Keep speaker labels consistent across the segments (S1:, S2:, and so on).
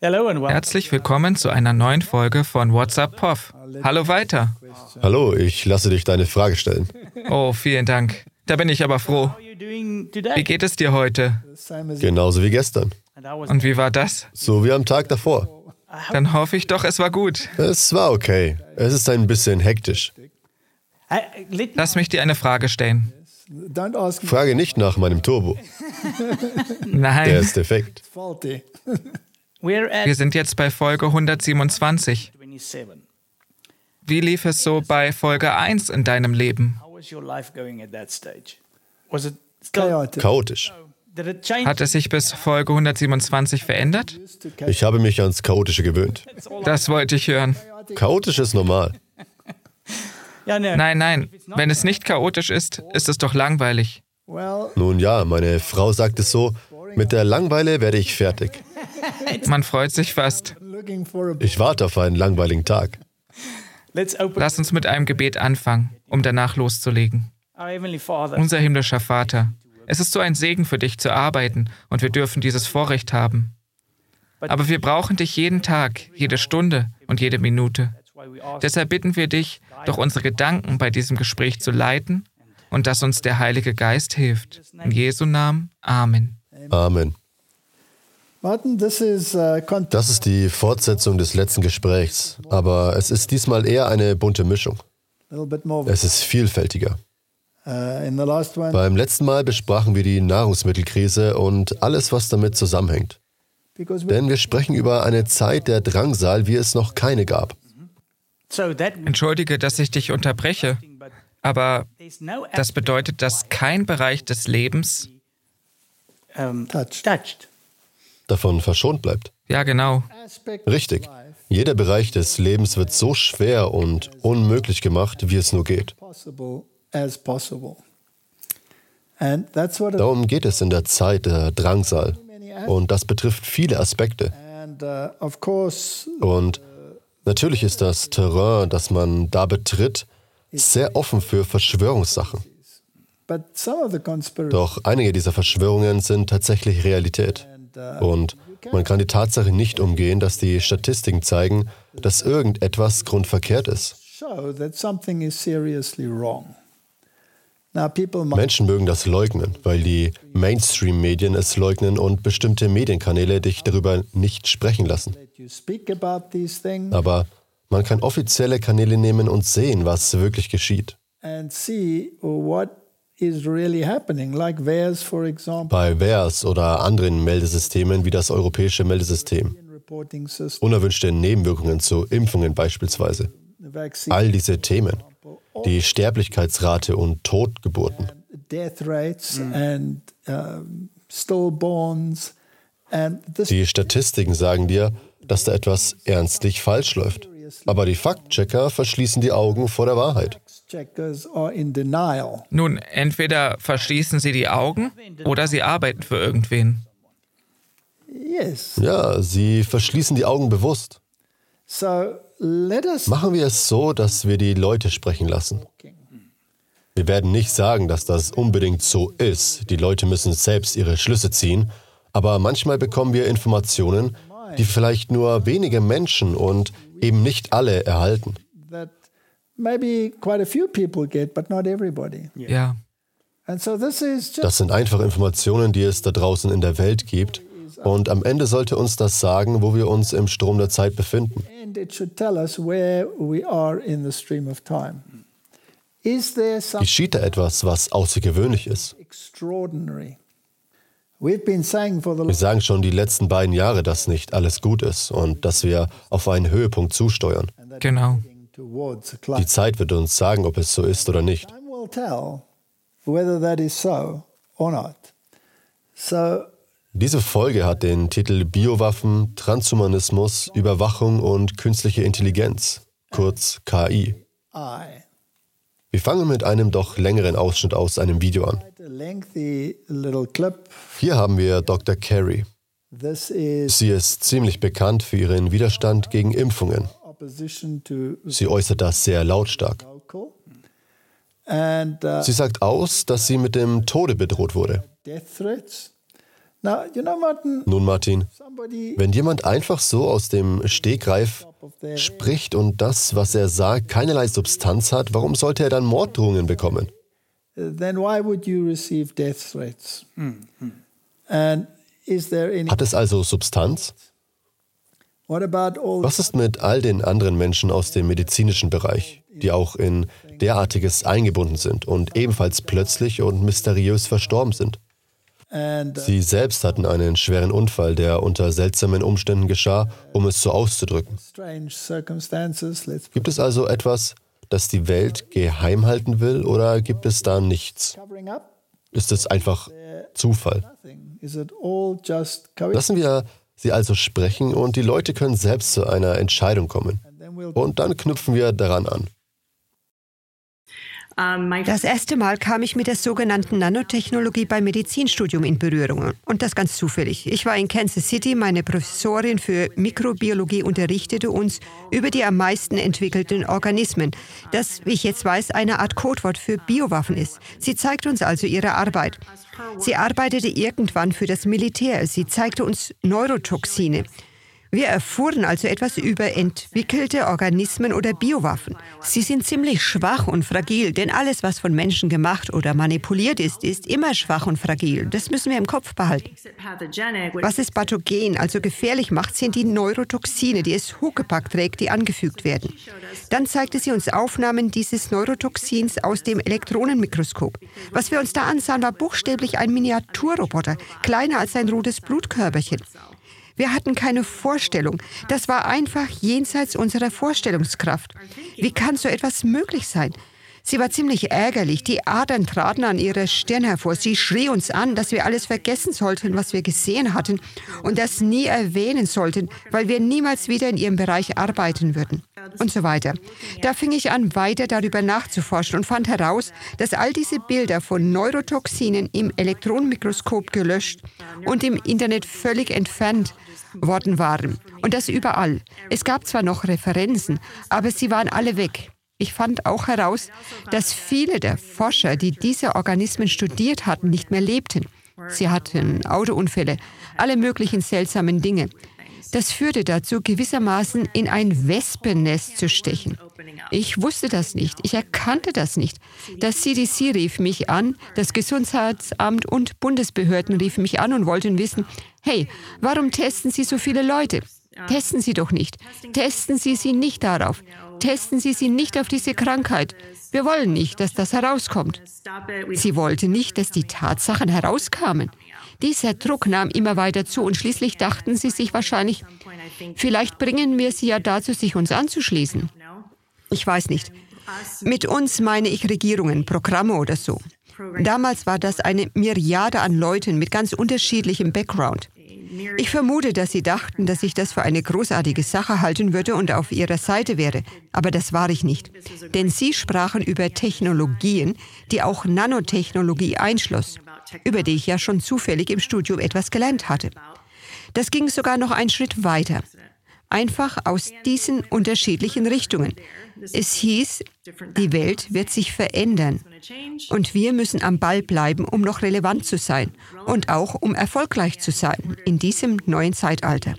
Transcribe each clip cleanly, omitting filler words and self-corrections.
S1: Herzlich willkommen zu einer neuen Folge von What's Up Prof. Hallo weiter.
S2: Hallo, ich lasse dich deine Frage stellen.
S1: Oh, vielen Dank. Da bin ich aber froh. Wie geht es dir heute?
S2: Genauso wie gestern.
S1: Und wie war das?
S2: So wie am Tag davor.
S1: Dann hoffe ich doch, es war gut.
S2: Es war okay. Es ist ein bisschen hektisch.
S1: Lass mich dir eine Frage stellen.
S2: Frage nicht nach meinem Turbo. Der
S1: Nein,
S2: ist defekt.
S1: wir sind jetzt bei Folge 127. Wie lief es so bei Folge 1 in deinem Leben?
S2: Chaotisch.
S1: Hat es sich bis Folge 127 verändert?
S2: Ich habe mich ans Chaotische gewöhnt.
S1: Das wollte ich hören.
S2: Chaotisch ist normal.
S1: Nein. Wenn es nicht chaotisch ist, ist es doch langweilig.
S2: Nun ja, meine Frau sagt es so, mit der Langeweile werde ich fertig.
S1: Man freut sich fast.
S2: Ich warte auf einen langweiligen Tag.
S1: Lass uns mit einem Gebet anfangen, um danach loszulegen. Unser himmlischer Vater, es ist so ein Segen für dich zu arbeiten und wir dürfen dieses Vorrecht haben. Aber wir brauchen dich jeden Tag, jede Stunde und jede Minute. Deshalb bitten wir dich, durch unsere Gedanken bei diesem Gespräch zu leiten und dass uns der Heilige Geist hilft. In Jesu Namen. Amen.
S2: Amen. Das ist die Fortsetzung des letzten Gesprächs, aber es ist diesmal eher eine bunte Mischung. Es ist vielfältiger. Beim letzten Mal besprachen wir die Nahrungsmittelkrise und alles, was damit zusammenhängt. Denn wir sprechen über eine Zeit der Drangsal, wie es noch keine gab.
S1: Entschuldige, dass ich dich unterbreche, aber das bedeutet, dass kein Bereich des Lebens
S2: Davon verschont bleibt.
S1: Ja, genau.
S2: Richtig. Jeder Bereich des Lebens wird so schwer und unmöglich gemacht, wie es nur geht. Darum geht es in der Zeit der Drangsal. Und das betrifft viele Aspekte. Und natürlich ist das Terrain, das man da betritt, sehr offen für Verschwörungssachen. Doch einige dieser Verschwörungen sind tatsächlich Realität. Und man kann die Tatsache nicht umgehen, dass die Statistiken zeigen, dass irgendetwas grundverkehrt ist. Menschen mögen das leugnen, weil die Mainstream-Medien es leugnen und bestimmte Medienkanäle dich darüber nicht sprechen lassen. Aber man kann offizielle Kanäle nehmen und sehen, was wirklich geschieht. Bei VAERS oder anderen Meldesystemen wie das europäische Meldesystem. Unerwünschte Nebenwirkungen zu Impfungen beispielsweise. All diese Themen. Die Sterblichkeitsrate und Totgeburten. Die Statistiken sagen dir, dass da etwas ernstlich falsch läuft. Aber die Faktchecker verschließen die Augen vor der Wahrheit.
S1: Nun, entweder verschließen sie die Augen oder sie arbeiten für irgendwen.
S2: Ja, sie verschließen die Augen bewusst. Machen wir es so, dass wir die Leute sprechen lassen. Wir werden nicht sagen, dass das unbedingt so ist. Die Leute müssen selbst ihre Schlüsse ziehen. Aber manchmal bekommen wir Informationen, die vielleicht nur wenige Menschen und eben nicht alle erhalten.
S1: Ja.
S2: Das sind einfach Informationen, die es da draußen in der Welt gibt. Und am Ende sollte uns das sagen, wo wir uns im Strom der Zeit befinden. Geschieht da etwas, was außergewöhnlich ist? Wir sagen schon die letzten beiden Jahre, dass nicht alles gut ist und dass wir auf einen Höhepunkt zusteuern.
S1: Genau.
S2: Die Zeit wird uns sagen, ob es so ist oder nicht. Diese Folge hat den Titel Biowaffen, Transhumanismus, Überwachung und künstliche Intelligenz, kurz KI. Wir fangen mit einem doch längeren Ausschnitt aus einem Video an. Hier haben wir Dr. Carey. Sie ist ziemlich bekannt für ihren Widerstand gegen Impfungen. Sie äußert das sehr lautstark. Sie sagt aus, dass sie mit dem Tode bedroht wurde. Nun, Martin, wenn jemand einfach so aus dem Stegreif spricht und das, was er sagt, keinerlei Substanz hat, warum sollte er dann Morddrohungen bekommen? Hat es also Substanz? Was ist mit all den anderen Menschen aus dem medizinischen Bereich, die auch in derartiges eingebunden sind und ebenfalls plötzlich und mysteriös verstorben sind? Sie selbst hatten einen schweren Unfall, der unter seltsamen Umständen geschah, um es so auszudrücken. Gibt es also etwas, das die Welt geheim halten will, oder gibt es da nichts? Ist es einfach Zufall? Lassen wir sie also sprechen und die Leute können selbst zu einer Entscheidung kommen. Und dann knüpfen wir daran an.
S3: Das erste Mal kam ich mit der sogenannten Nanotechnologie beim Medizinstudium in Berührung. Und das ganz zufällig. Ich war in Kansas City, meine Professorin für Mikrobiologie unterrichtete uns über die am meisten entwickelten Organismen, das, wie ich jetzt weiß, eine Art Codewort für Biowaffen ist. Sie zeigte uns also ihre Arbeit. Sie arbeitete irgendwann für das Militär. Sie zeigte uns Neurotoxine. Wir erfuhren also etwas über entwickelte Organismen oder Biowaffen. Sie sind ziemlich schwach und fragil, denn alles, was von Menschen gemacht oder manipuliert ist, ist immer schwach und fragil. Das müssen wir im Kopf behalten. Was es pathogen, also gefährlich macht, sind die Neurotoxine, die es Huckepack trägt, die angefügt werden. Dann zeigte sie uns Aufnahmen dieses Neurotoxins aus dem Elektronenmikroskop. Was wir uns da ansahen, war buchstäblich ein Miniaturroboter, kleiner als ein rotes Blutkörperchen. Wir hatten keine Vorstellung. Das war einfach jenseits unserer Vorstellungskraft. Wie kann so etwas möglich sein? Sie war ziemlich ärgerlich. Die Adern traten an ihrer Stirn hervor. Sie schrie uns an, dass wir alles vergessen sollten, was wir gesehen hatten und das nie erwähnen sollten, weil wir niemals wieder in ihrem Bereich arbeiten würden und so weiter. Da fing ich an, weiter darüber nachzuforschen und fand heraus, dass all diese Bilder von Neurotoxinen im Elektronenmikroskop gelöscht und im Internet völlig entfernt worden waren. Und das überall. Es gab zwar noch Referenzen, aber sie waren alle weg. Ich fand auch heraus, dass viele der Forscher, die diese Organismen studiert hatten, nicht mehr lebten. Sie hatten Autounfälle, alle möglichen seltsamen Dinge. Das führte dazu, gewissermaßen in ein Wespennest zu stechen. Ich wusste das nicht, ich erkannte das nicht. Das CDC rief mich an, das Gesundheitsamt und Bundesbehörden riefen mich an und wollten wissen, hey, warum testen Sie so viele Leute? Testen Sie doch nicht. Testen Sie sie nicht darauf. Testen Sie sie nicht auf diese Krankheit. Wir wollen nicht, dass das herauskommt. Sie wollte nicht, dass die Tatsachen herauskamen. Dieser Druck nahm immer weiter zu und schließlich dachten sie sich wahrscheinlich, vielleicht bringen wir sie ja dazu, sich uns anzuschließen. Ich weiß nicht. Mit uns meine ich Regierungen, Programme oder so. Damals war das eine Myriade an Leuten mit ganz unterschiedlichem Background. Ich vermute, dass sie dachten, dass ich das für eine großartige Sache halten würde und auf ihrer Seite wäre. Aber das war ich nicht. Denn sie sprachen über Technologien, die auch Nanotechnologie einschloss, über die ich ja schon zufällig im Studium etwas gelernt hatte. Das ging sogar noch einen Schritt weiter. Einfach aus diesen unterschiedlichen Richtungen. Es hieß, die Welt wird sich verändern und wir müssen am Ball bleiben, um noch relevant zu sein und auch um erfolgreich zu sein in diesem neuen Zeitalter.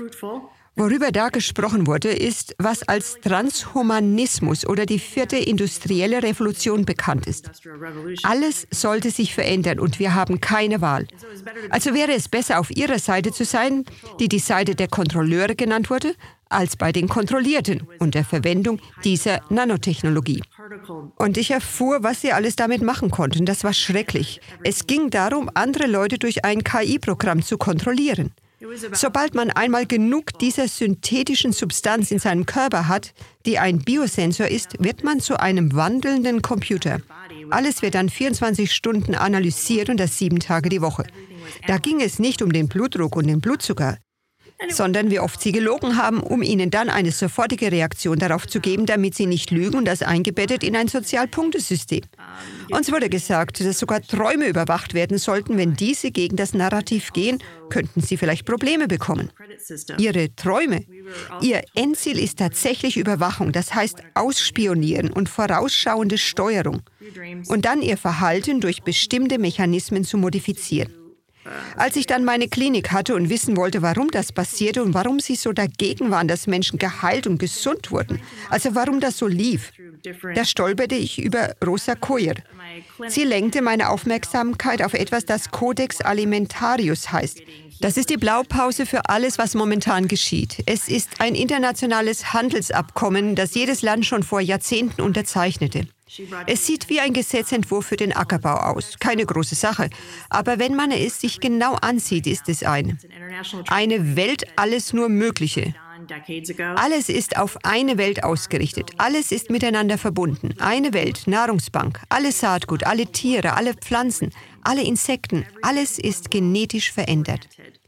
S3: Worüber da gesprochen wurde, ist, was als Transhumanismus oder die 4. industrielle Revolution bekannt ist. Alles sollte sich verändern und wir haben keine Wahl. Also wäre es besser, auf ihrer Seite zu sein, die Seite der Kontrolleure genannt wurde, als bei den Kontrollierten und der Verwendung dieser Nanotechnologie. Und ich erfuhr, was sie alles damit machen konnten. Das war schrecklich. Es ging darum, andere Leute durch ein KI-Programm zu kontrollieren. Sobald man einmal genug dieser synthetischen Substanz in seinem Körper hat, die ein Biosensor ist, wird man zu einem wandelnden Computer. Alles wird dann 24 Stunden analysiert und das 7 Tage die Woche. Da ging es nicht um den Blutdruck und den Blutzucker, sondern wie oft sie gelogen haben, um ihnen dann eine sofortige Reaktion darauf zu geben, damit sie nicht lügen und das eingebettet in ein Sozialpunktesystem. Uns wurde gesagt, dass sogar Träume überwacht werden sollten. Wenn diese gegen das Narrativ gehen, könnten sie vielleicht Probleme bekommen. Ihre Träume, ihr Endziel ist tatsächlich Überwachung, das heißt Ausspionieren und vorausschauende Steuerung und dann ihr Verhalten durch bestimmte Mechanismen zu modifizieren. Als ich dann meine Klinik hatte und wissen wollte, warum das passierte und warum sie so dagegen waren, dass Menschen geheilt und gesund wurden, also warum das so lief, da stolperte ich über Rosa Koyer. Sie lenkte meine Aufmerksamkeit auf etwas, das Codex Alimentarius heißt. Das ist die Blaupause für alles, was momentan geschieht. Es ist ein internationales Handelsabkommen, das jedes Land schon vor Jahrzehnten unterzeichnete. Es sieht wie ein Gesetzentwurf für den Ackerbau aus. Keine große Sache. Aber wenn man es sich genau ansieht, ist es eine Welt, alles nur Mögliche. Alles ist auf eine Welt ausgerichtet. Alles ist miteinander verbunden. Eine Welt, Nahrungsbank, alles Saatgut, alle Tiere, alle Pflanzen, alle Insekten, alles ist genetisch verändert.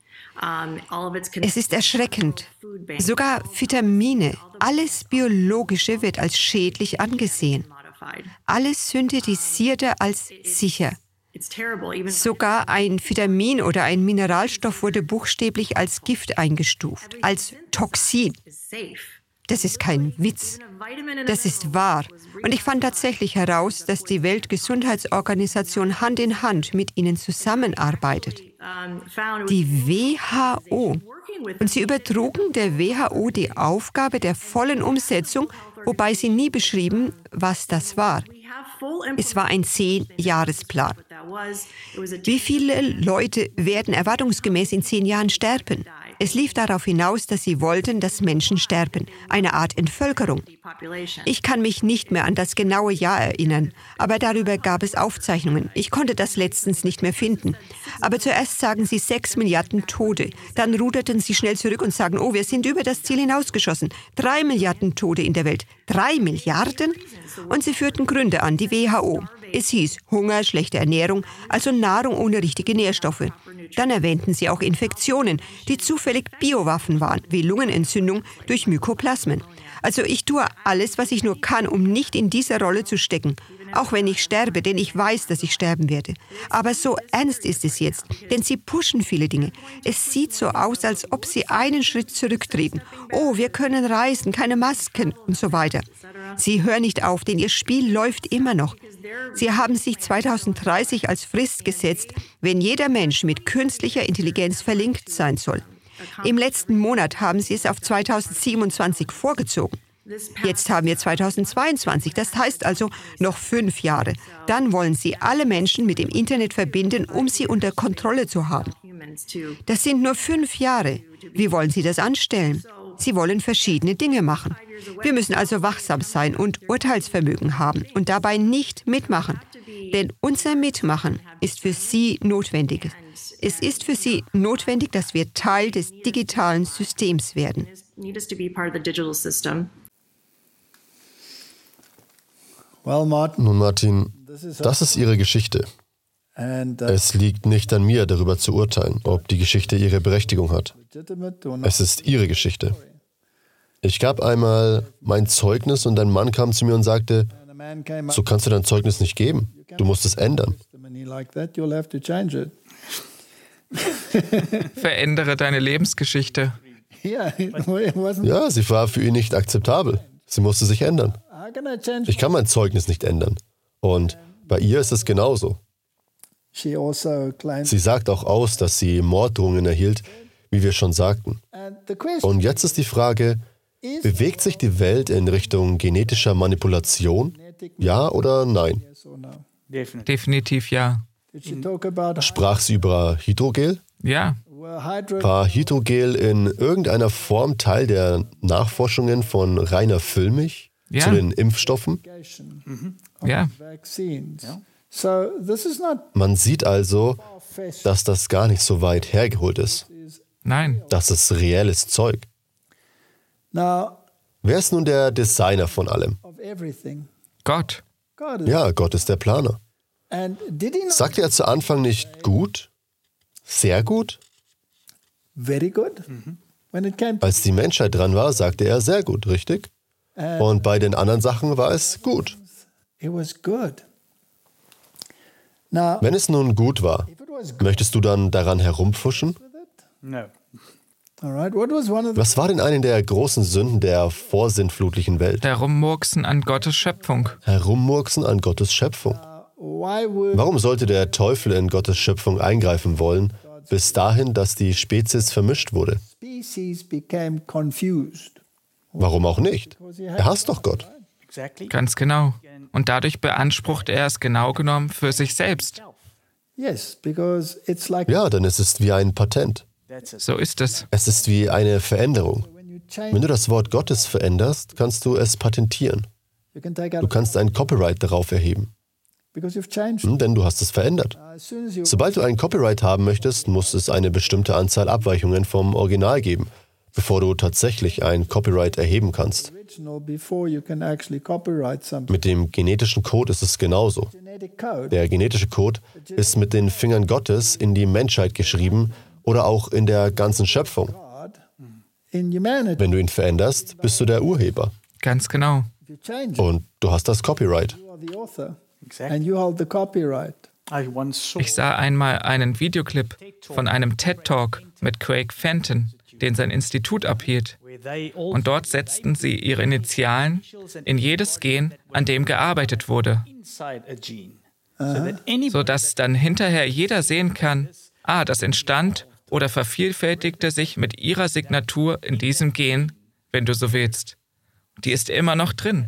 S3: Es ist erschreckend. Sogar Vitamine, alles Biologische wird als schädlich angesehen. Alles Synthetisierte als sicher. Sogar ein Vitamin oder ein Mineralstoff wurde buchstäblich als Gift eingestuft, als Toxin. Das ist kein Witz. Das ist wahr. Und ich fand tatsächlich heraus, dass die Weltgesundheitsorganisation Hand in Hand mit ihnen zusammenarbeitet. Die WHO. Und sie übertrugen der WHO die Aufgabe der vollen Umsetzung, wobei sie nie beschrieben, was das war. Es war ein 10-Jahresplan. Wie viele Leute werden erwartungsgemäß in 10 Jahren sterben? Es lief darauf hinaus, dass sie wollten, dass Menschen sterben. Eine Art Entvölkerung. Ich kann mich nicht mehr an das genaue Jahr erinnern, aber darüber gab es Aufzeichnungen. Ich konnte das letztens nicht mehr finden. Aber zuerst sagen sie 6 Milliarden Tote. Dann ruderten sie schnell zurück und sagen, oh, wir sind über das Ziel hinausgeschossen. 3 Milliarden Tote in der Welt. 3 Milliarden? Und sie führten Gründe an, die WHO. Es hieß Hunger, schlechte Ernährung, also Nahrung ohne richtige Nährstoffe. Dann erwähnten sie auch Infektionen, die zufällig Biowaffen waren, wie Lungenentzündung durch Mykoplasmen. Also ich tue alles, was ich nur kann, um nicht in diese Rolle zu stecken. Auch wenn ich sterbe, denn ich weiß, dass ich sterben werde. Aber so ernst ist es jetzt, denn sie pushen viele Dinge. Es sieht so aus, als ob sie einen Schritt zurücktreten. Oh, wir können reisen, keine Masken und so weiter. Sie hören nicht auf, denn ihr Spiel läuft immer noch. Sie haben sich 2030 als Frist gesetzt, wenn jeder Mensch mit künstlicher Intelligenz verlinkt sein soll. Im letzten Monat haben sie es auf 2027 vorgezogen. Jetzt haben wir 2022, das heißt also noch 5 Jahre. Dann wollen sie alle Menschen mit dem Internet verbinden, um sie unter Kontrolle zu haben. Das sind nur 5 Jahre. Wie wollen sie das anstellen? Sie wollen verschiedene Dinge machen. Wir müssen also wachsam sein und Urteilsvermögen haben und dabei nicht mitmachen. Denn unser Mitmachen ist für sie notwendig. Es ist für sie notwendig, dass wir Teil des digitalen Systems werden.
S2: Nun, Martin, das ist Ihre Geschichte. Es liegt nicht an mir, darüber zu urteilen, ob die Geschichte ihre Berechtigung hat. Es ist Ihre Geschichte. Ich gab einmal mein Zeugnis und ein Mann kam zu mir und sagte, so kannst du dein Zeugnis nicht geben. Du musst es ändern.
S1: Verändere deine Lebensgeschichte.
S2: Ja, sie war für ihn nicht akzeptabel. Sie musste sich ändern. Ich kann mein Zeugnis nicht ändern. Und bei ihr ist es genauso. Sie sagt auch aus, dass sie Morddrohungen erhielt, wie wir schon sagten. Und jetzt ist die Frage, bewegt sich die Welt in Richtung genetischer Manipulation? Ja oder nein?
S1: Definitiv ja.
S2: Sprach sie über Hydrogel?
S1: Ja.
S2: War Hydrogel in irgendeiner Form Teil der Nachforschungen von Rainer Füllmich zu den Impfstoffen?
S1: Ja.
S2: Man sieht also, dass das gar nicht so weit hergeholt ist.
S1: Nein.
S2: Das ist reelles Zeug. Wer ist nun der Designer von allem?
S1: Gott.
S2: Ja, Gott ist der Planer. Sagte er zu Anfang nicht gut? Sehr gut? Als die Menschheit dran war, sagte er sehr gut, richtig? Und bei den anderen Sachen war es gut. Wenn es nun gut war, möchtest du dann daran herumfuschen? Was war denn eine der großen Sünden der vorsintflutlichen Welt?
S1: Herummurksen an Gottes Schöpfung.
S2: Herummurksen an Gottes Schöpfung. Warum sollte der Teufel in Gottes Schöpfung eingreifen wollen, bis dahin, dass die Spezies vermischt wurde. Warum auch nicht? Er hasst doch Gott.
S1: Ganz genau. Und dadurch beansprucht er es genau genommen für sich selbst.
S2: Ja, denn es ist wie ein Patent.
S1: So ist es.
S2: Es ist wie eine Veränderung. Wenn du das Wort Gottes veränderst, kannst du es patentieren. Du kannst ein Copyright darauf erheben. Denn du hast es verändert. Sobald du ein Copyright haben möchtest, muss es eine bestimmte Anzahl Abweichungen vom Original geben, bevor du tatsächlich ein Copyright erheben kannst. Mit dem genetischen Code ist es genauso. Der genetische Code ist mit den Fingern Gottes in die Menschheit geschrieben oder auch in der ganzen Schöpfung. Wenn du ihn veränderst, bist du der Urheber.
S1: Ganz genau.
S2: Und du hast das Copyright.
S1: Ich sah einmal einen Videoclip von einem TED-Talk mit Craig Fenton, den sein Institut abhielt. Und dort setzten sie ihre Initialen in jedes Gen, an dem gearbeitet wurde. Sodass dann hinterher jeder sehen kann, das entstand oder vervielfältigte sich mit ihrer Signatur in diesem Gen, wenn du so willst. Die ist immer noch drin.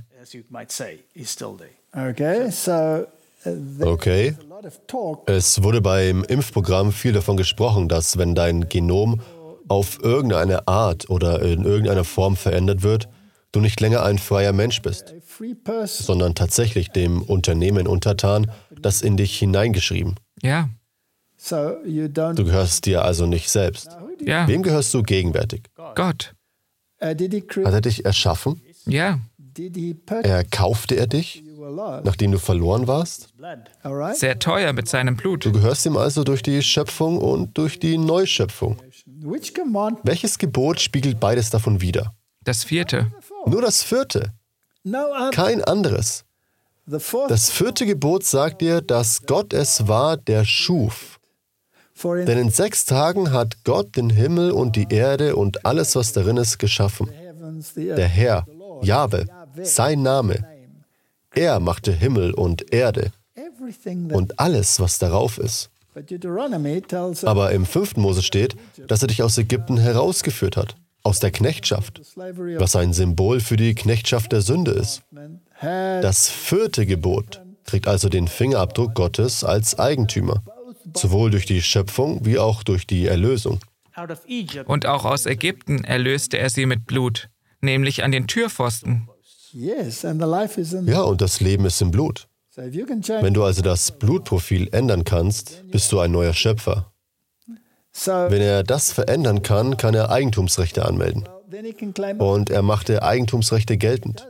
S2: Okay. Es wurde beim Impfprogramm viel davon gesprochen, dass wenn dein Genom auf irgendeine Art oder in irgendeiner Form verändert wird, du nicht länger ein freier Mensch bist, sondern tatsächlich dem Unternehmen untertan, das in dich hineingeschrieben.
S1: Ja.
S2: Du gehörst dir also nicht selbst.
S1: Ja.
S2: Wem gehörst du gegenwärtig?
S1: Gott.
S2: Hat er dich erschaffen?
S1: Ja.
S2: Erkaufte er dich, nachdem du verloren warst?
S1: Sehr teuer mit seinem Blut.
S2: Du gehörst ihm also durch die Schöpfung und durch die Neuschöpfung. Welches Gebot spiegelt beides davon wider?
S1: Das 4.
S2: Nur das 4. Kein anderes. Das 4. Gebot sagt dir, dass Gott es war, der schuf. Denn in 6 Tagen hat Gott den Himmel und die Erde und alles, was darin ist, geschaffen. Der Herr, Jahwe, sein Name. Er machte Himmel und Erde und alles, was darauf ist. Aber im 5. Mose steht, dass er dich aus Ägypten herausgeführt hat, aus der Knechtschaft, was ein Symbol für die Knechtschaft der Sünde ist. Das 4. Gebot trägt also den Fingerabdruck Gottes als Eigentümer, sowohl durch die Schöpfung wie auch durch die Erlösung.
S1: Und auch aus Ägypten erlöste er sie mit Blut, nämlich an den Türpfosten.
S2: Ja, und das Leben ist im Blut. Wenn du also das Blutprofil ändern kannst, bist du ein neuer Schöpfer. Wenn er das verändern kann, kann er Eigentumsrechte anmelden. Und er machte Eigentumsrechte geltend.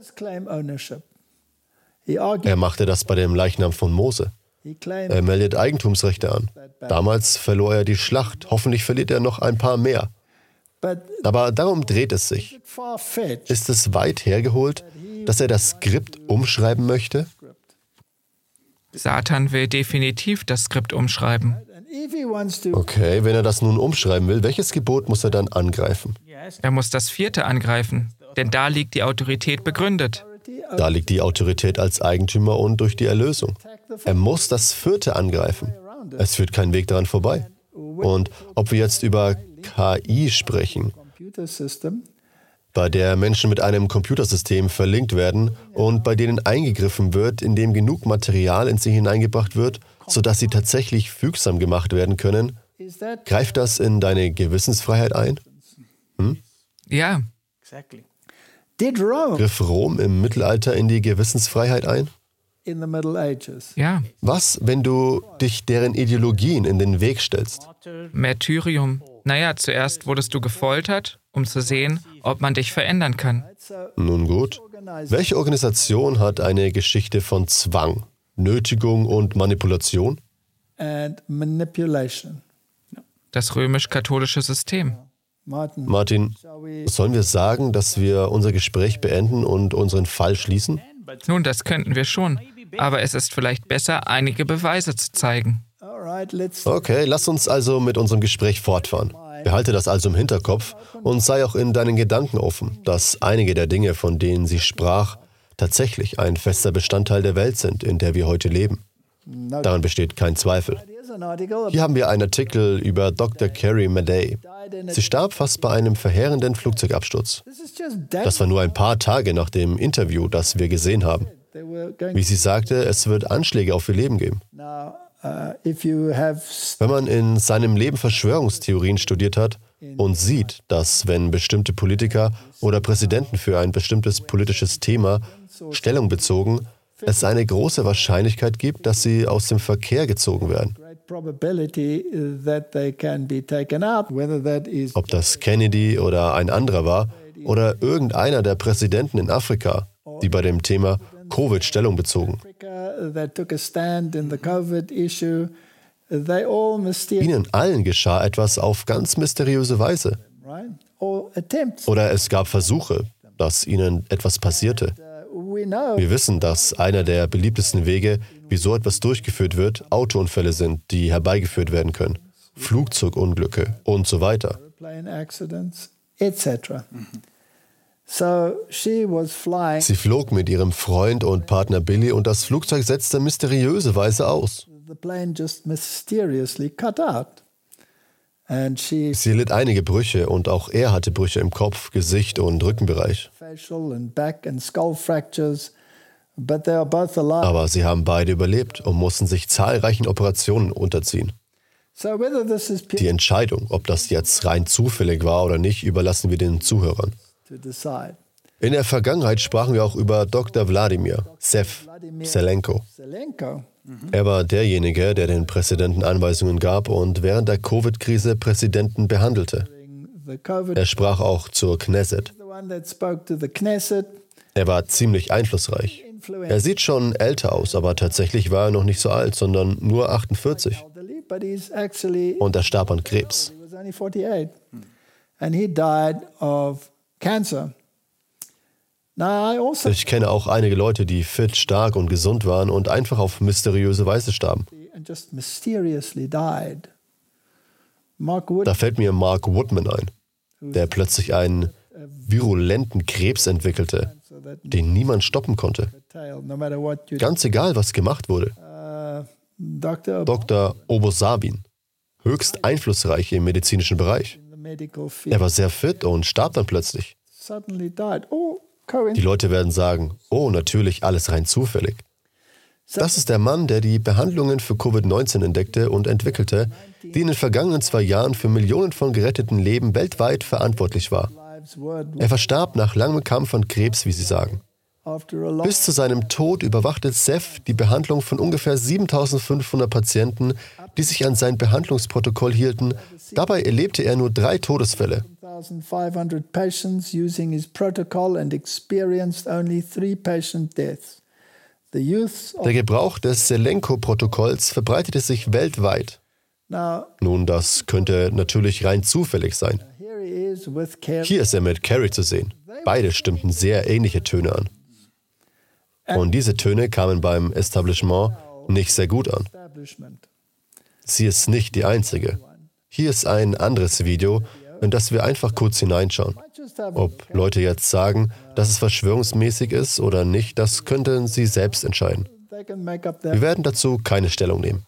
S2: Er machte das bei dem Leichnam von Mose. Er meldet Eigentumsrechte an. Damals verlor er die Schlacht. Hoffentlich verliert er noch ein paar mehr. Aber darum dreht es sich. Ist es weit hergeholt, dass er das Skript umschreiben möchte?
S1: Satan will definitiv das Skript umschreiben.
S2: Okay, wenn er das nun umschreiben will, welches Gebot muss er dann angreifen?
S1: Er muss das 4. angreifen, denn da liegt die Autorität begründet.
S2: Da liegt die Autorität als Eigentümer und durch die Erlösung. Er muss das 4. angreifen. Es führt kein Weg daran vorbei. Und ob wir jetzt über KI sprechen, bei der Menschen mit einem Computersystem verlinkt werden und bei denen eingegriffen wird, indem genug Material in sie hineingebracht wird, sodass sie tatsächlich fügsam gemacht werden können, greift das in deine Gewissensfreiheit ein?
S1: Ja.
S2: Griff Rom im Mittelalter in die Gewissensfreiheit ein?
S1: Ja.
S2: Was, wenn du dich deren Ideologien in den Weg stellst?
S1: Märtyrium. Naja, zuerst wurdest du gefoltert, um zu sehen, ob man dich verändern kann.
S2: Nun gut. Welche Organisation hat eine Geschichte von Zwang, Nötigung und Manipulation?
S1: Das römisch-katholische System.
S2: Martin, sollen wir sagen, dass wir unser Gespräch beenden und unseren Fall schließen?
S1: Nun, das könnten wir schon. Aber es ist vielleicht besser, einige Beweise zu zeigen.
S2: Okay, lass uns also mit unserem Gespräch fortfahren. Behalte das also im Hinterkopf und sei auch in deinen Gedanken offen, dass einige der Dinge, von denen sie sprach, tatsächlich ein fester Bestandteil der Welt sind, in der wir heute leben. Daran besteht kein Zweifel. Hier haben wir einen Artikel über Dr. Carrie Madej. Sie starb fast bei einem verheerenden Flugzeugabsturz. Das war nur ein paar Tage nach dem Interview, das wir gesehen haben. Wie sie sagte, es wird Anschläge auf ihr Leben geben. Wenn man in seinem Leben Verschwörungstheorien studiert hat und sieht, dass wenn bestimmte Politiker oder Präsidenten für ein bestimmtes politisches Thema Stellung bezogen, es eine große Wahrscheinlichkeit gibt, dass sie aus dem Verkehr gezogen werden. Ob das Kennedy oder ein anderer war oder irgendeiner der Präsidenten in Afrika, die bei dem Thema Covid Stellung bezogen. Ihnen allen geschah etwas auf ganz mysteriöse Weise. Oder es gab Versuche, dass ihnen etwas passierte. Wir wissen, dass einer der beliebtesten Wege, wie so etwas durchgeführt wird, Autounfälle sind, die herbeigeführt werden können. Flugzeugunglücke und so weiter. Sie flog mit ihrem Freund und Partner Billy und das Flugzeug setzte mysteriöse Weise aus. Sie litt einige Brüche und auch er hatte Brüche im Kopf, Gesicht und Rückenbereich. Aber sie haben beide überlebt und mussten sich zahlreichen Operationen unterziehen. Die Entscheidung, ob das jetzt rein zufällig war oder nicht, überlassen wir den Zuhörern. In der Vergangenheit sprachen wir auch über Dr. Wladimir Zelenko. Er war derjenige, der den Präsidenten Anweisungen gab und während der Covid-Krise Präsidenten behandelte. Er sprach auch zur Knesset. Er war ziemlich einflussreich. Er sieht schon älter aus, aber tatsächlich war er noch nicht so alt, sondern nur 48. Und er starb an Krebs. Ich kenne auch einige Leute, die fit, stark und gesund waren und einfach auf mysteriöse Weise starben. Da fällt mir Mark Woodman ein, der plötzlich einen virulenten Krebs entwickelte, den niemand stoppen konnte. Ganz egal, was gemacht wurde. Dr. Obosabin, höchst einflussreich im medizinischen Bereich. Er war sehr fit und starb dann plötzlich. Die Leute werden sagen, oh, natürlich alles rein zufällig. Das ist der Mann, der die Behandlungen für Covid-19 entdeckte und entwickelte, die in den vergangenen 2 Jahren für Millionen von geretteten Leben weltweit verantwortlich war. Er verstarb nach langem Kampf an Krebs, wie sie sagen. Bis zu seinem Tod überwachte Zev die Behandlung von ungefähr 7.500 Patienten, die sich an sein Behandlungsprotokoll hielten. Dabei erlebte er nur 3 Todesfälle.
S4: 1,500 patients using his protocol and experienced only 3 patient deaths.
S2: Der Gebrauch des Zelenko-Protokolls verbreitete sich weltweit. Nun, das könnte natürlich rein zufällig sein. Hier ist er mit Carrie zu sehen. Beide stimmten sehr ähnliche Töne an. Und diese Töne kamen beim Establishment nicht sehr gut an. Sie ist nicht die einzige. Hier ist ein anderes Video, in das wir einfach kurz hineinschauen. Ob Leute jetzt sagen, dass es verschwörungsmäßig ist oder nicht, das könnten sie selbst entscheiden. Wir werden dazu keine Stellung nehmen.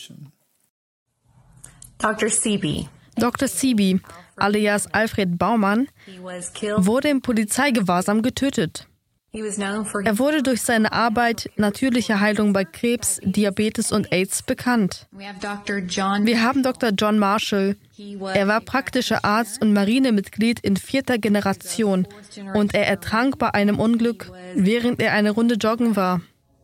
S5: Dr. Sebi, alias Alfred Baumann, wurde im Polizeigewahrsam getötet. Er wurde durch seine Arbeit natürliche Heilung bei Krebs, Diabetes und AIDS bekannt. Wir haben Dr. John Marshall. Er war praktischer Arzt und Marinemitglied in 4. Generation und er ertrank bei einem Unglück, während er eine Runde joggen war.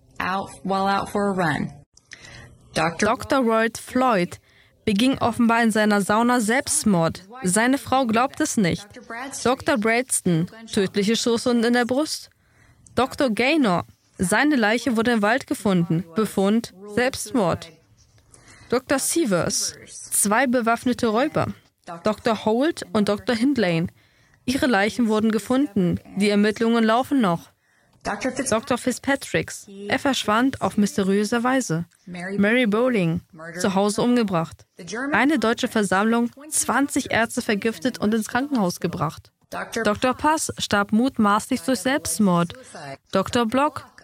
S5: Dr. Royd Floyd beging offenbar in seiner Sauna Selbstmord. Seine Frau glaubt es nicht. Dr. Bradston, tödliche Stoßwunde in der Brust. Dr. Gaynor, seine Leiche wurde im Wald gefunden. Befund, Selbstmord. Dr. Sievers, 2 bewaffnete Räuber. Dr. Holt und Dr. Hindlane, ihre Leichen wurden gefunden. Die Ermittlungen laufen noch. Dr. Fitzpatricks, er verschwand auf mysteriöse Weise. Mary Bowling, zu Hause umgebracht. Eine deutsche Versammlung, 20 Ärzte vergiftet und ins Krankenhaus gebracht. Dr. Pass starb mutmaßlich durch Selbstmord. Dr. Block,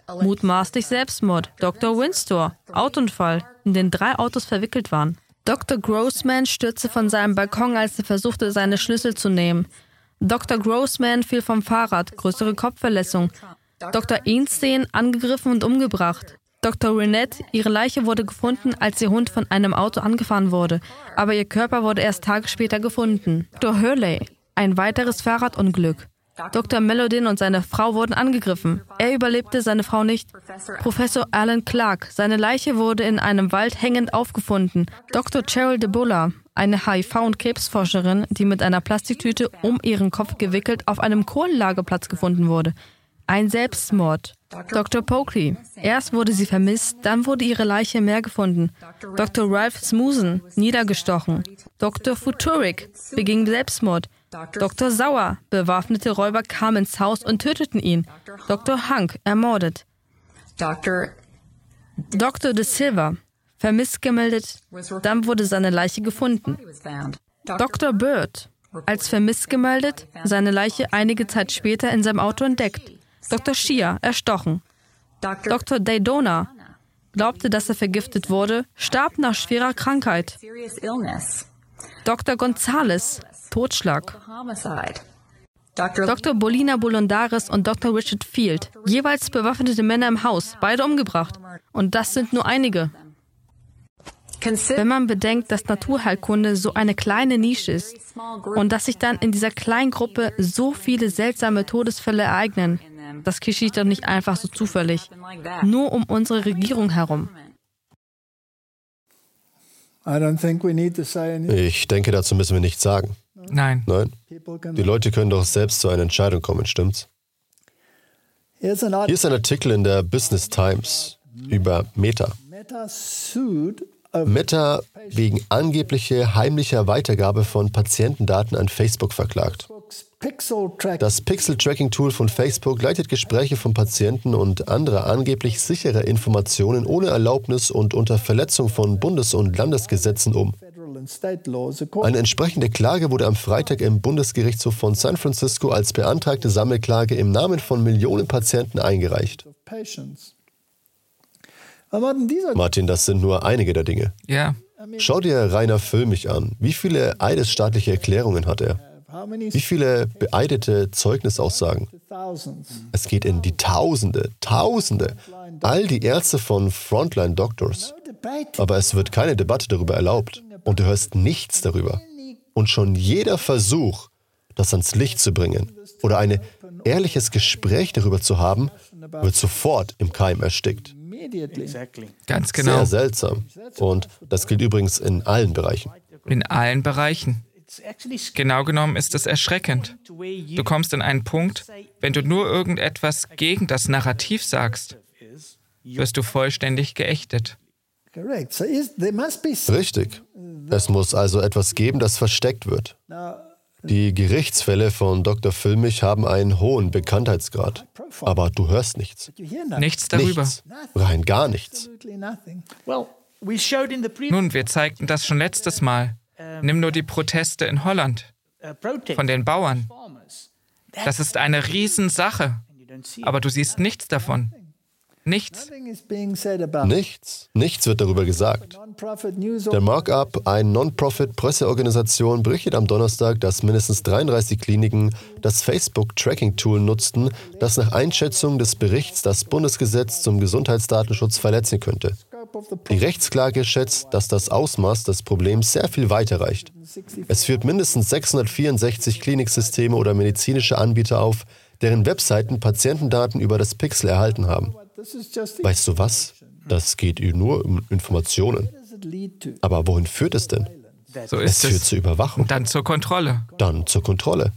S5: Mutmaßlich Selbstmord. Dr. Windsor, Autounfall, in den 3 Autos verwickelt waren. Dr. Grossman stürzte von seinem Balkon, als er versuchte, seine Schlüssel zu nehmen. Dr. Grossman fiel vom Fahrrad, größere Kopfverletzung. Dr. Einstein angegriffen und umgebracht. Dr. Renette, ihre Leiche wurde gefunden, als ihr Hund von einem Auto angefahren wurde, aber ihr Körper wurde erst Tage später gefunden. Dr. Hurley, ein weiteres Fahrradunglück. Dr. Mellodin und seine Frau wurden angegriffen. Er überlebte, seine Frau nicht. Professor Alan Clark, seine Leiche wurde in einem Wald hängend aufgefunden. Dr. Cheryl DeBulla, eine HIV- und Krebsforscherin, die mit einer Plastiktüte um ihren Kopf gewickelt auf einem Kohlenlagerplatz gefunden wurde. Ein Selbstmord. Dr. Pokey. Erst wurde sie vermisst, dann wurde ihre Leiche im Meer gefunden. Dr. Ralph Smoothen, niedergestochen. Dr. Futurik beging Selbstmord. Dr. Sauer, bewaffnete Räuber kamen ins Haus und töteten ihn. Dr. Hank, ermordet. Dr. De Silva, vermisst gemeldet, dann wurde seine Leiche gefunden. Dr. Bird, als vermisst gemeldet, seine Leiche einige Zeit später in seinem Auto entdeckt. Dr. Shea, erstochen. Dr. Daytona glaubte, dass er vergiftet wurde, starb nach schwerer Krankheit. Dr. Gonzales, Totschlag. Dr. Bolina Bolondaris und Dr. Richard Field, jeweils bewaffnete Männer im Haus, beide umgebracht. Und das sind nur einige. Wenn man bedenkt, dass Naturheilkunde so eine kleine Nische ist und dass sich dann in dieser kleinen Gruppe so viele seltsame Todesfälle ereignen, das geschieht doch nicht einfach so zufällig, nur um unsere Regierung herum.
S2: Ich denke, dazu müssen wir nichts sagen.
S1: Nein.
S2: Die Leute können doch selbst zu einer Entscheidung kommen, stimmt's? Hier ist ein Artikel in der Business Times über Meta. Meta wegen angeblicher heimlicher Weitergabe von Patientendaten an Facebook verklagt. Das Pixel-Tracking-Tool von Facebook leitet Gespräche von Patienten und andere angeblich sichere Informationen ohne Erlaubnis und unter Verletzung von Bundes- und Landesgesetzen um. Eine entsprechende Klage wurde am Freitag im Bundesgerichtshof von San Francisco als beantragte Sammelklage im Namen von Millionen Patienten eingereicht. Martin, das sind nur einige der Dinge.
S1: Ja.
S2: Schau dir Rainer Füllmich an. Wie viele eidesstaatliche Erklärungen hat er? Wie viele beeidete Zeugnisaussagen? Es geht in die Tausende. All die Ärzte von Frontline Doctors. Aber es wird keine Debatte darüber erlaubt. Und du hörst nichts darüber. Und schon jeder Versuch, das ans Licht zu bringen oder ein ehrliches Gespräch darüber zu haben, wird sofort im Keim erstickt.
S1: Ganz genau.
S2: Sehr seltsam. Und das gilt übrigens in allen Bereichen.
S1: In allen Bereichen. Genau genommen ist es erschreckend. Du kommst an einen Punkt, wenn du nur irgendetwas gegen das Narrativ sagst, wirst du vollständig geächtet.
S2: Richtig. Es muss also etwas geben, das versteckt wird. Die Gerichtsfälle von Dr. Füllmich haben einen hohen Bekanntheitsgrad. Aber du hörst nichts.
S1: Nichts darüber.
S2: Nichts. Rein gar nichts.
S1: Nun, wir zeigten das schon letztes Mal. Nimm nur die Proteste in Holland von den Bauern. Das ist eine Riesensache. Aber du siehst nichts davon. Nichts.
S2: Nichts wird darüber gesagt. Der Markup, eine Non-Profit-Presseorganisation, berichtet am Donnerstag, dass mindestens 33 Kliniken das Facebook-Tracking-Tool nutzten, das nach Einschätzung des Berichts das Bundesgesetz zum Gesundheitsdatenschutz verletzen könnte. Die Rechtsklage schätzt, dass das Ausmaß des Problems sehr viel weiter reicht. Es führt mindestens 664 Kliniksysteme oder medizinische Anbieter auf, deren Webseiten Patientendaten über das Pixel erhalten haben. Weißt du was? Das geht nur um Informationen. Aber wohin führt es denn?
S1: So ist
S2: es führt zur Überwachung.
S1: Dann zur Kontrolle.
S2: Dann zur Kontrolle.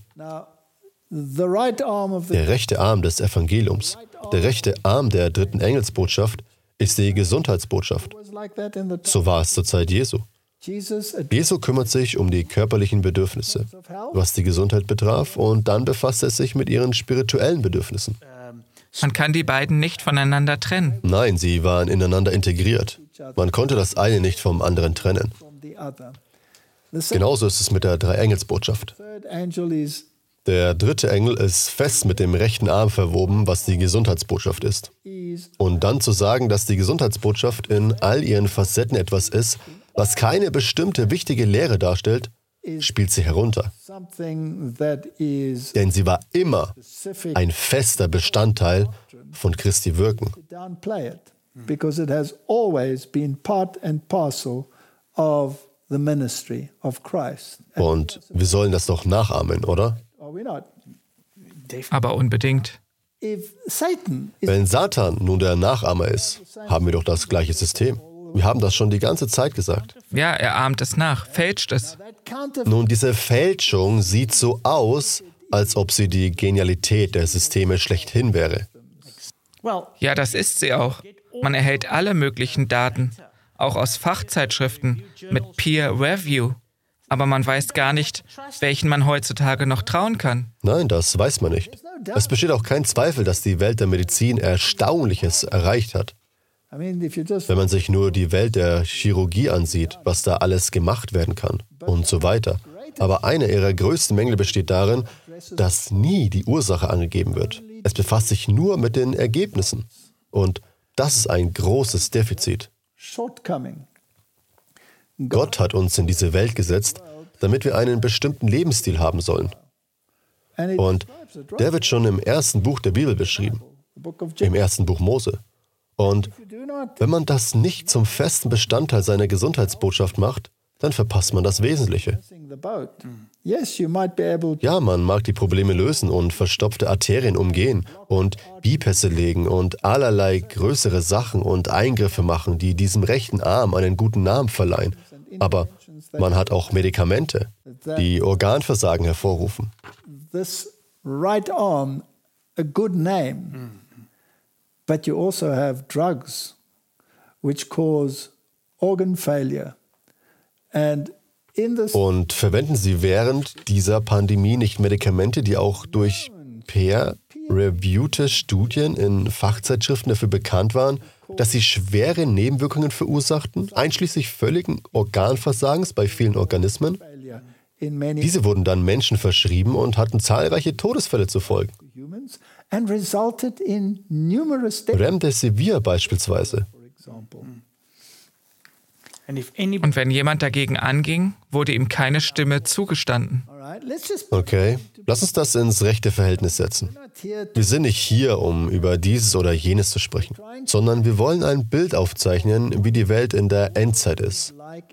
S2: Der rechte Arm des Evangeliums, der rechte Arm der dritten Engelsbotschaft ist die Gesundheitsbotschaft. So war es zur Zeit Jesu. Jesu kümmert sich um die körperlichen Bedürfnisse, was die Gesundheit betraf, und dann befasst er sich mit ihren spirituellen Bedürfnissen.
S1: Man kann die beiden nicht voneinander trennen.
S2: Nein, sie waren ineinander integriert. Man konnte das eine nicht vom anderen trennen. Genauso ist es mit der Drei-Engels-Botschaft. Der dritte Engel ist fest mit dem rechten Arm verwoben, was die Gesundheitsbotschaft ist. Und dann zu sagen, dass die Gesundheitsbotschaft in all ihren Facetten etwas ist, was keine bestimmte wichtige Lehre darstellt, spielt sie herunter. Denn sie war immer ein fester Bestandteil von Christi Wirken. Und wir sollen das doch nachahmen, oder?
S1: Aber unbedingt.
S2: Wenn Satan nun der Nachahmer ist, haben wir doch das gleiche System. Wir haben das schon die ganze Zeit gesagt.
S1: Ja, er ahmt es nach, fälscht es.
S2: Nun, diese Fälschung sieht so aus, als ob sie die Genialität der Systeme schlechthin wäre.
S1: Ja, das ist sie auch. Man erhält alle möglichen Daten, auch aus Fachzeitschriften, mit Peer Review. Aber man weiß gar nicht, welchen man heutzutage noch trauen kann.
S2: Nein, das weiß man nicht. Es besteht auch kein Zweifel, dass die Welt der Medizin Erstaunliches erreicht hat. Wenn man sich nur die Welt der Chirurgie ansieht, was da alles gemacht werden kann und so weiter. Aber eine ihrer größten Mängel besteht darin, dass nie die Ursache angegeben wird. Es befasst sich nur mit den Ergebnissen. Und das ist ein großes Defizit. Gott hat uns in diese Welt gesetzt, damit wir einen bestimmten Lebensstil haben sollen. Und der wird schon im ersten Buch der Bibel beschrieben, im ersten Buch Mose. Und wenn man das nicht zum festen Bestandteil seiner Gesundheitsbotschaft macht, dann verpasst man das Wesentliche. Ja, man mag die Probleme lösen und verstopfte Arterien umgehen und Bypässe legen und allerlei größere Sachen und Eingriffe machen, die diesem rechten Arm einen guten Namen verleihen. Aber man hat auch Medikamente, die Organversagen hervorrufen.
S4: But you also have drugs which cause organ failure.
S2: Und verwenden Sie während dieser Pandemie nicht Medikamente, die auch durch peer-reviewte Studien in Fachzeitschriften dafür bekannt waren, dass sie schwere Nebenwirkungen verursachten, einschließlich völligen Organversagens bei vielen Organismen? Diese wurden dann Menschen verschrieben und hatten zahlreiche Todesfälle zur Folge. Remdesivir beispielsweise.
S1: Und wenn jemand dagegen anging, wurde ihm keine Stimme zugestanden.
S2: Okay, lass uns das ins rechte Verhältnis setzen. Wir sind nicht hier, um über dieses oder jenes zu sprechen, sondern wir wollen ein Bild aufzeichnen, wie die Welt in der Endzeit ist.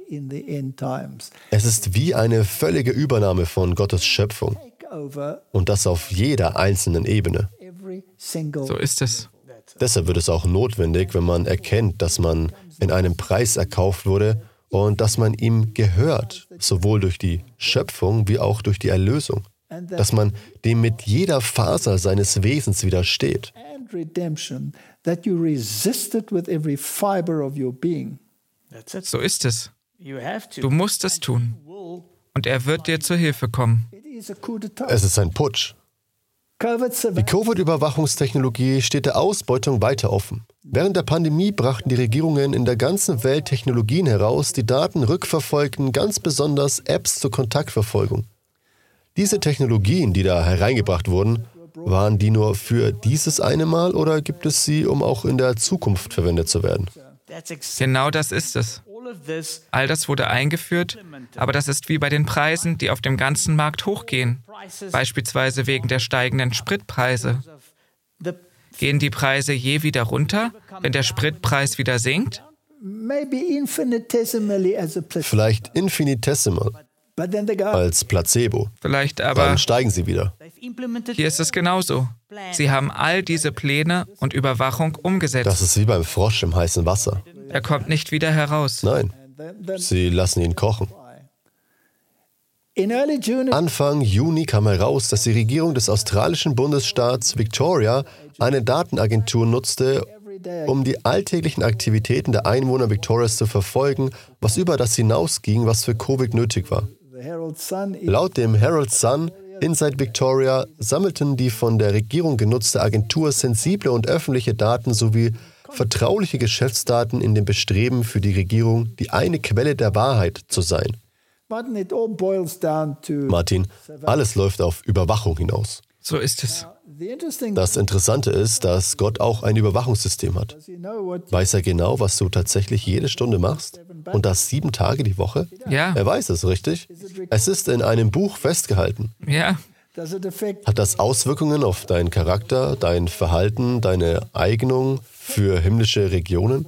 S2: Es ist wie eine völlige Übernahme von Gottes Schöpfung. Und das auf jeder einzelnen Ebene.
S1: So ist es.
S2: Deshalb wird es auch notwendig, wenn man erkennt, dass man in einem Preis erkauft wurde und dass man ihm gehört, sowohl durch die Schöpfung wie auch durch die Erlösung. Dass man dem mit jeder Faser seines Wesens widersteht.
S1: So ist es. Du musst es tun. Und er wird dir zur Hilfe kommen.
S2: Es ist ein Putsch. Die Covid-Überwachungstechnologie steht der Ausbeutung weiter offen. Während der Pandemie brachten die Regierungen in der ganzen Welt Technologien heraus, die Daten rückverfolgten, ganz besonders Apps zur Kontaktverfolgung. Diese Technologien, die da hereingebracht wurden, waren die nur für dieses eine Mal oder gibt es sie, um auch in der Zukunft verwendet zu werden?
S1: Genau das ist es. All das wurde eingeführt, aber das ist wie bei den Preisen, die auf dem ganzen Markt hochgehen. Beispielsweise wegen der steigenden Spritpreise. Gehen die Preise je wieder runter, wenn der Spritpreis wieder sinkt?
S2: Vielleicht infinitesimal, als Placebo.
S1: Vielleicht aber...
S2: Dann steigen sie wieder.
S1: Hier ist es genauso. Sie haben all diese Pläne und Überwachung umgesetzt.
S2: Das ist wie beim Frosch im heißen Wasser.
S1: Er kommt nicht wieder heraus.
S2: Nein, sie lassen ihn kochen. Anfang Juni kam heraus, dass die Regierung des australischen Bundesstaats Victoria eine Datenagentur nutzte, um die alltäglichen Aktivitäten der Einwohner Victorias zu verfolgen, was über das hinausging, was für Covid nötig war. Laut dem Herald Sun Inside Victoria sammelten die von der Regierung genutzte Agentur sensible und öffentliche Daten sowie vertrauliche Geschäftsdaten in dem Bestreben für die Regierung, die eine Quelle der Wahrheit zu sein. Martin, alles läuft auf Überwachung hinaus.
S1: So ist es.
S2: Das Interessante ist, dass Gott auch ein Überwachungssystem hat. Weiß er genau, was du tatsächlich jede Stunde machst? Und das 7 Tage die Woche?
S1: Ja.
S2: Er weiß es, richtig? Es ist in einem Buch festgehalten.
S1: Ja.
S2: Hat das Auswirkungen auf deinen Charakter, dein Verhalten, deine Eignung für himmlische Regionen?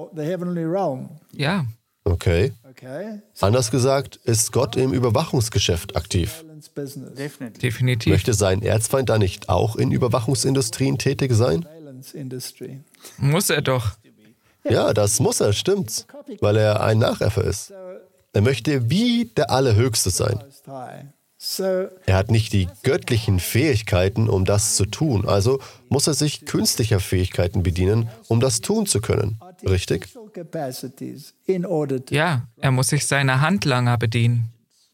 S1: Ja.
S2: Okay. Anders gesagt, ist Gott im Überwachungsgeschäft aktiv.
S1: Definitiv.
S2: Möchte sein Erzfeind da nicht auch in Überwachungsindustrien tätig sein?
S1: Muss er doch.
S2: Ja, das muss er, stimmt's. Weil er ein Nachäffer ist. Er möchte wie der Allerhöchste sein. Er hat nicht die göttlichen Fähigkeiten, um das zu tun. Also muss er sich künstlicher Fähigkeiten bedienen, um das tun zu können. Richtig?
S1: Ja, er muss sich seiner Handlanger bedienen.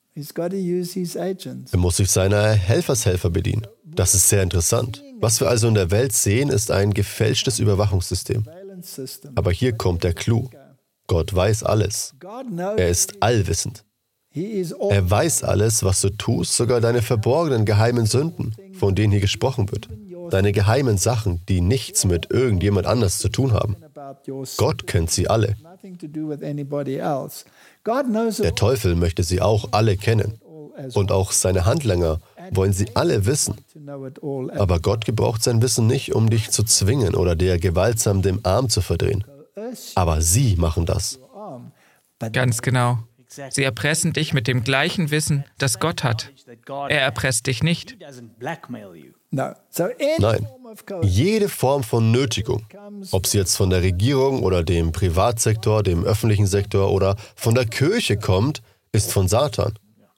S2: Er muss sich seiner Helfershelfer bedienen. Das ist sehr interessant. Was wir also in der Welt sehen, ist ein gefälschtes Überwachungssystem. Aber hier kommt der Clou. Gott weiß alles. Er ist allwissend. Er weiß alles, was du tust, sogar deine verborgenen geheimen Sünden, von denen hier gesprochen wird. Deine geheimen Sachen, die nichts mit irgendjemand anders zu tun haben. Gott kennt sie alle. Der Teufel möchte sie auch alle kennen. Und auch seine Handlanger wollen sie alle wissen. Aber Gott gebraucht sein Wissen nicht, um dich zu zwingen oder dir gewaltsam den Arm zu verdrehen. Aber sie machen das.
S1: Ganz genau. Sie erpressen dich mit dem gleichen Wissen, das Gott hat. Er erpresst dich nicht.
S2: Nein. Jede Form von Nötigung, ob sie jetzt von der Regierung oder dem Privatsektor, dem öffentlichen Sektor oder von der Kirche kommt, ist von Satan.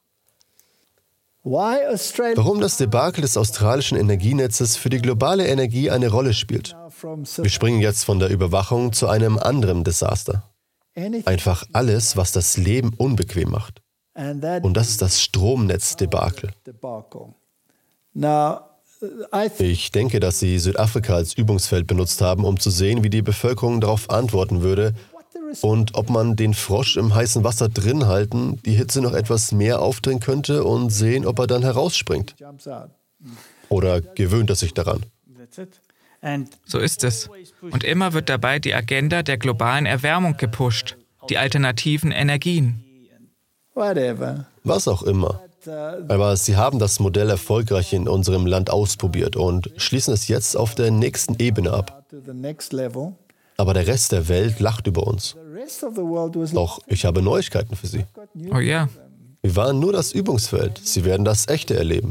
S2: Warum das Debakel des australischen Energienetzes für die globale Energie eine Rolle spielt. Wir springen jetzt von der Überwachung zu einem anderen Desaster. Einfach alles, was das Leben unbequem macht. Und das ist das Stromnetzdebakel. Ich denke, dass sie Südafrika als Übungsfeld benutzt haben, um zu sehen, wie die Bevölkerung darauf antworten würde und ob man den Frosch im heißen Wasser drin halten, die Hitze noch etwas mehr aufdrehen könnte und sehen, ob er dann herausspringt. Oder gewöhnt er sich daran?
S1: So ist es. Und immer wird dabei die Agenda der globalen Erwärmung gepusht, die alternativen Energien.
S2: Was auch immer. Aber sie haben das Modell erfolgreich in unserem Land ausprobiert und schließen es jetzt auf der nächsten Ebene ab. Aber der Rest der Welt lacht über uns. Doch ich habe Neuigkeiten für Sie.
S1: Oh ja.
S2: Wir waren nur das Übungsfeld. Sie werden das Echte erleben.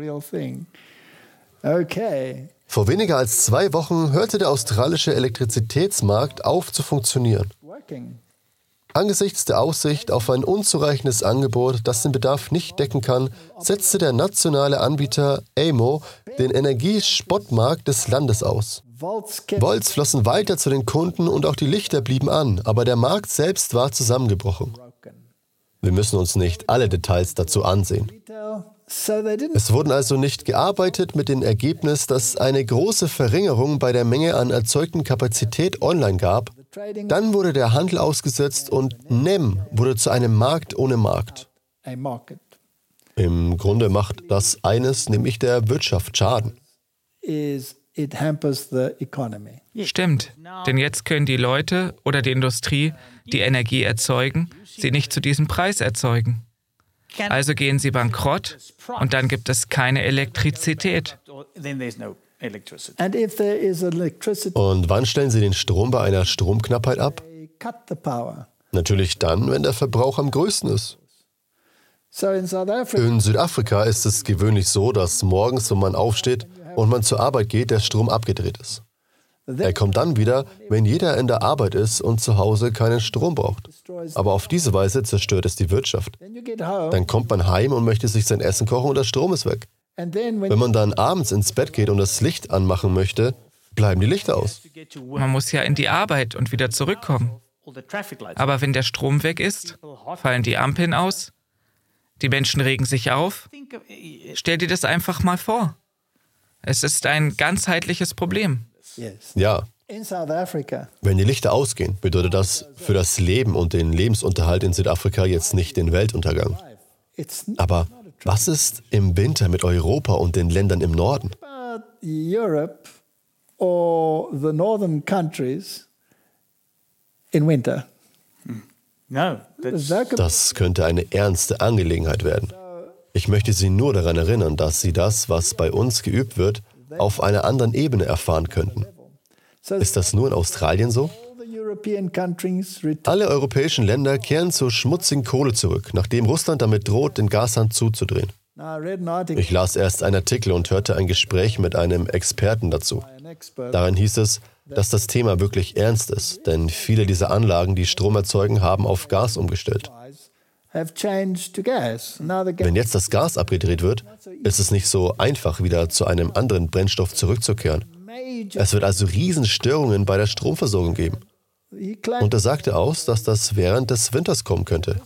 S2: Vor weniger als 2 Wochen hörte der australische Elektrizitätsmarkt auf zu funktionieren. Angesichts der Aussicht auf ein unzureichendes Angebot, das den Bedarf nicht decken kann, setzte der nationale Anbieter AEMO den Energiespottmarkt des Landes aus. Volts flossen weiter zu den Kunden und auch die Lichter blieben an, aber der Markt selbst war zusammengebrochen. Wir müssen uns nicht alle Details dazu ansehen. Es wurden also nicht gearbeitet mit dem Ergebnis, dass eine große Verringerung bei der Menge an erzeugten Kapazität online gab. Dann wurde der Handel ausgesetzt und NEM wurde zu einem Markt ohne Markt. Im Grunde macht das eines, nämlich der Wirtschaft, Schaden.
S1: Stimmt, denn jetzt können die Leute oder die Industrie, die Energie erzeugen, sie nicht zu diesem Preis erzeugen. Also gehen sie bankrott und dann gibt es keine Elektrizität.
S2: Und wann stellen Sie den Strom bei einer Stromknappheit ab? Natürlich dann, wenn der Verbrauch am größten ist. In Südafrika ist es gewöhnlich so, dass morgens, wenn man aufsteht und man zur Arbeit geht, der Strom abgedreht ist. Er kommt dann wieder, wenn jeder in der Arbeit ist und zu Hause keinen Strom braucht. Aber auf diese Weise zerstört es die Wirtschaft. Dann kommt man heim und möchte sich sein Essen kochen und der Strom ist weg. Wenn man dann abends ins Bett geht und das Licht anmachen möchte, bleiben die Lichter aus.
S1: Man muss ja in die Arbeit und wieder zurückkommen. Aber wenn der Strom weg ist, fallen die Ampeln aus, die Menschen regen sich auf. Stell dir das einfach mal vor. Es ist ein ganzheitliches Problem.
S2: Ja. Wenn die Lichter ausgehen, bedeutet das für das Leben und den Lebensunterhalt in Südafrika jetzt nicht den Weltuntergang. Aber Was ist im Winter mit Europa und den Ländern im Norden?
S4: Europe or the northern countries in winter?
S2: Das könnte eine ernste Angelegenheit werden. Ich möchte Sie nur daran erinnern, dass Sie das, was bei uns geübt wird, auf einer anderen Ebene erfahren könnten. Ist das nur in Australien so? Alle europäischen Länder kehren zur schmutzigen Kohle zurück, nachdem Russland damit droht, den Gashahn zuzudrehen. Ich las erst einen Artikel und hörte ein Gespräch mit einem Experten dazu. Darin hieß es, dass das Thema wirklich ernst ist, denn viele dieser Anlagen, die Strom erzeugen, haben auf Gas umgestellt. Wenn jetzt das Gas abgedreht wird, ist es nicht so einfach, wieder zu einem anderen Brennstoff zurückzukehren. Es wird also Riesenstörungen bei der Stromversorgung geben. Und er sagte aus, dass das während des Winters kommen könnte.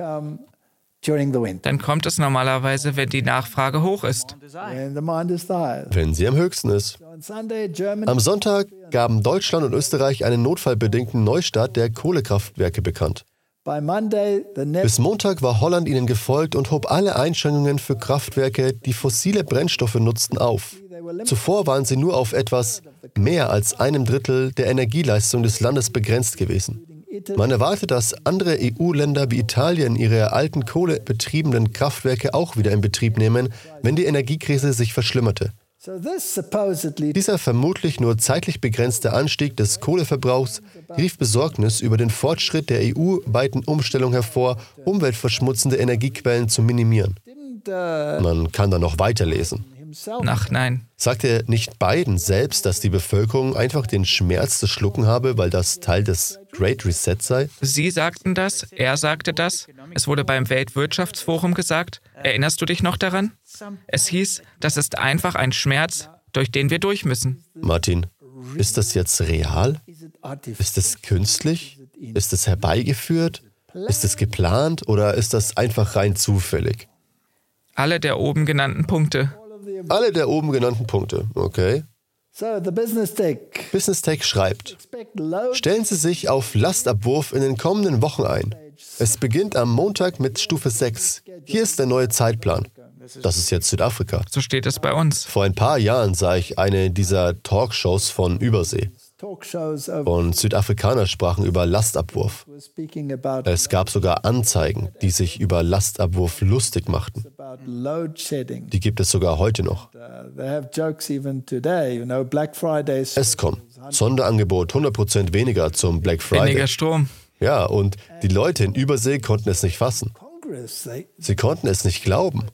S1: Dann kommt es normalerweise, wenn die Nachfrage hoch ist.
S2: Wenn sie am höchsten ist. Am Sonntag gaben Deutschland und Österreich einen notfallbedingten Neustart der Kohlekraftwerke bekannt. Bis Montag war Holland ihnen gefolgt und hob alle Einschränkungen für Kraftwerke, die fossile Brennstoffe nutzten, auf. Zuvor waren sie nur auf etwas mehr als 1/3 der Energieleistung des Landes begrenzt gewesen. Man erwartet, dass andere EU-Länder wie Italien ihre alten kohlebetriebenen Kraftwerke auch wieder in Betrieb nehmen, wenn die Energiekrise sich verschlimmerte. Dieser vermutlich nur zeitlich begrenzte Anstieg des Kohleverbrauchs rief Besorgnis über den Fortschritt der EU-weiten Umstellung hervor, umweltverschmutzende Energiequellen zu minimieren. Man kann da noch weiterlesen.
S1: Ach nein.
S2: Sagte nicht Biden selbst, dass die Bevölkerung einfach den Schmerz zu schlucken habe, weil das Teil des Great Reset sei?
S1: Sie sagten das, er sagte das, es wurde beim Weltwirtschaftsforum gesagt. Erinnerst du dich noch daran? Es hieß, das ist einfach ein Schmerz, durch den wir durch müssen.
S2: Martin, ist das jetzt real? Ist es künstlich? Ist es herbeigeführt? Ist es geplant oder ist das einfach rein zufällig?
S1: Alle der oben genannten Punkte.
S2: Alle der oben genannten Punkte, okay. Business Tech schreibt, stellen Sie sich auf Lastabwurf in den kommenden Wochen ein. Es beginnt am Montag mit Stufe 6. Hier ist der neue Zeitplan. Das ist jetzt Südafrika.
S1: So steht es bei uns.
S2: Vor ein paar Jahren sah ich eine dieser Talkshows von Übersee. Und Südafrikaner sprachen über Lastabwurf. Es gab sogar Anzeigen, die sich über Lastabwurf lustig machten. Die gibt es sogar heute noch. Eskom, Sonderangebot 100% weniger zum Black Friday.
S1: Weniger Strom.
S2: Ja, und die Leute in Übersee konnten es nicht fassen. Sie konnten es nicht glauben.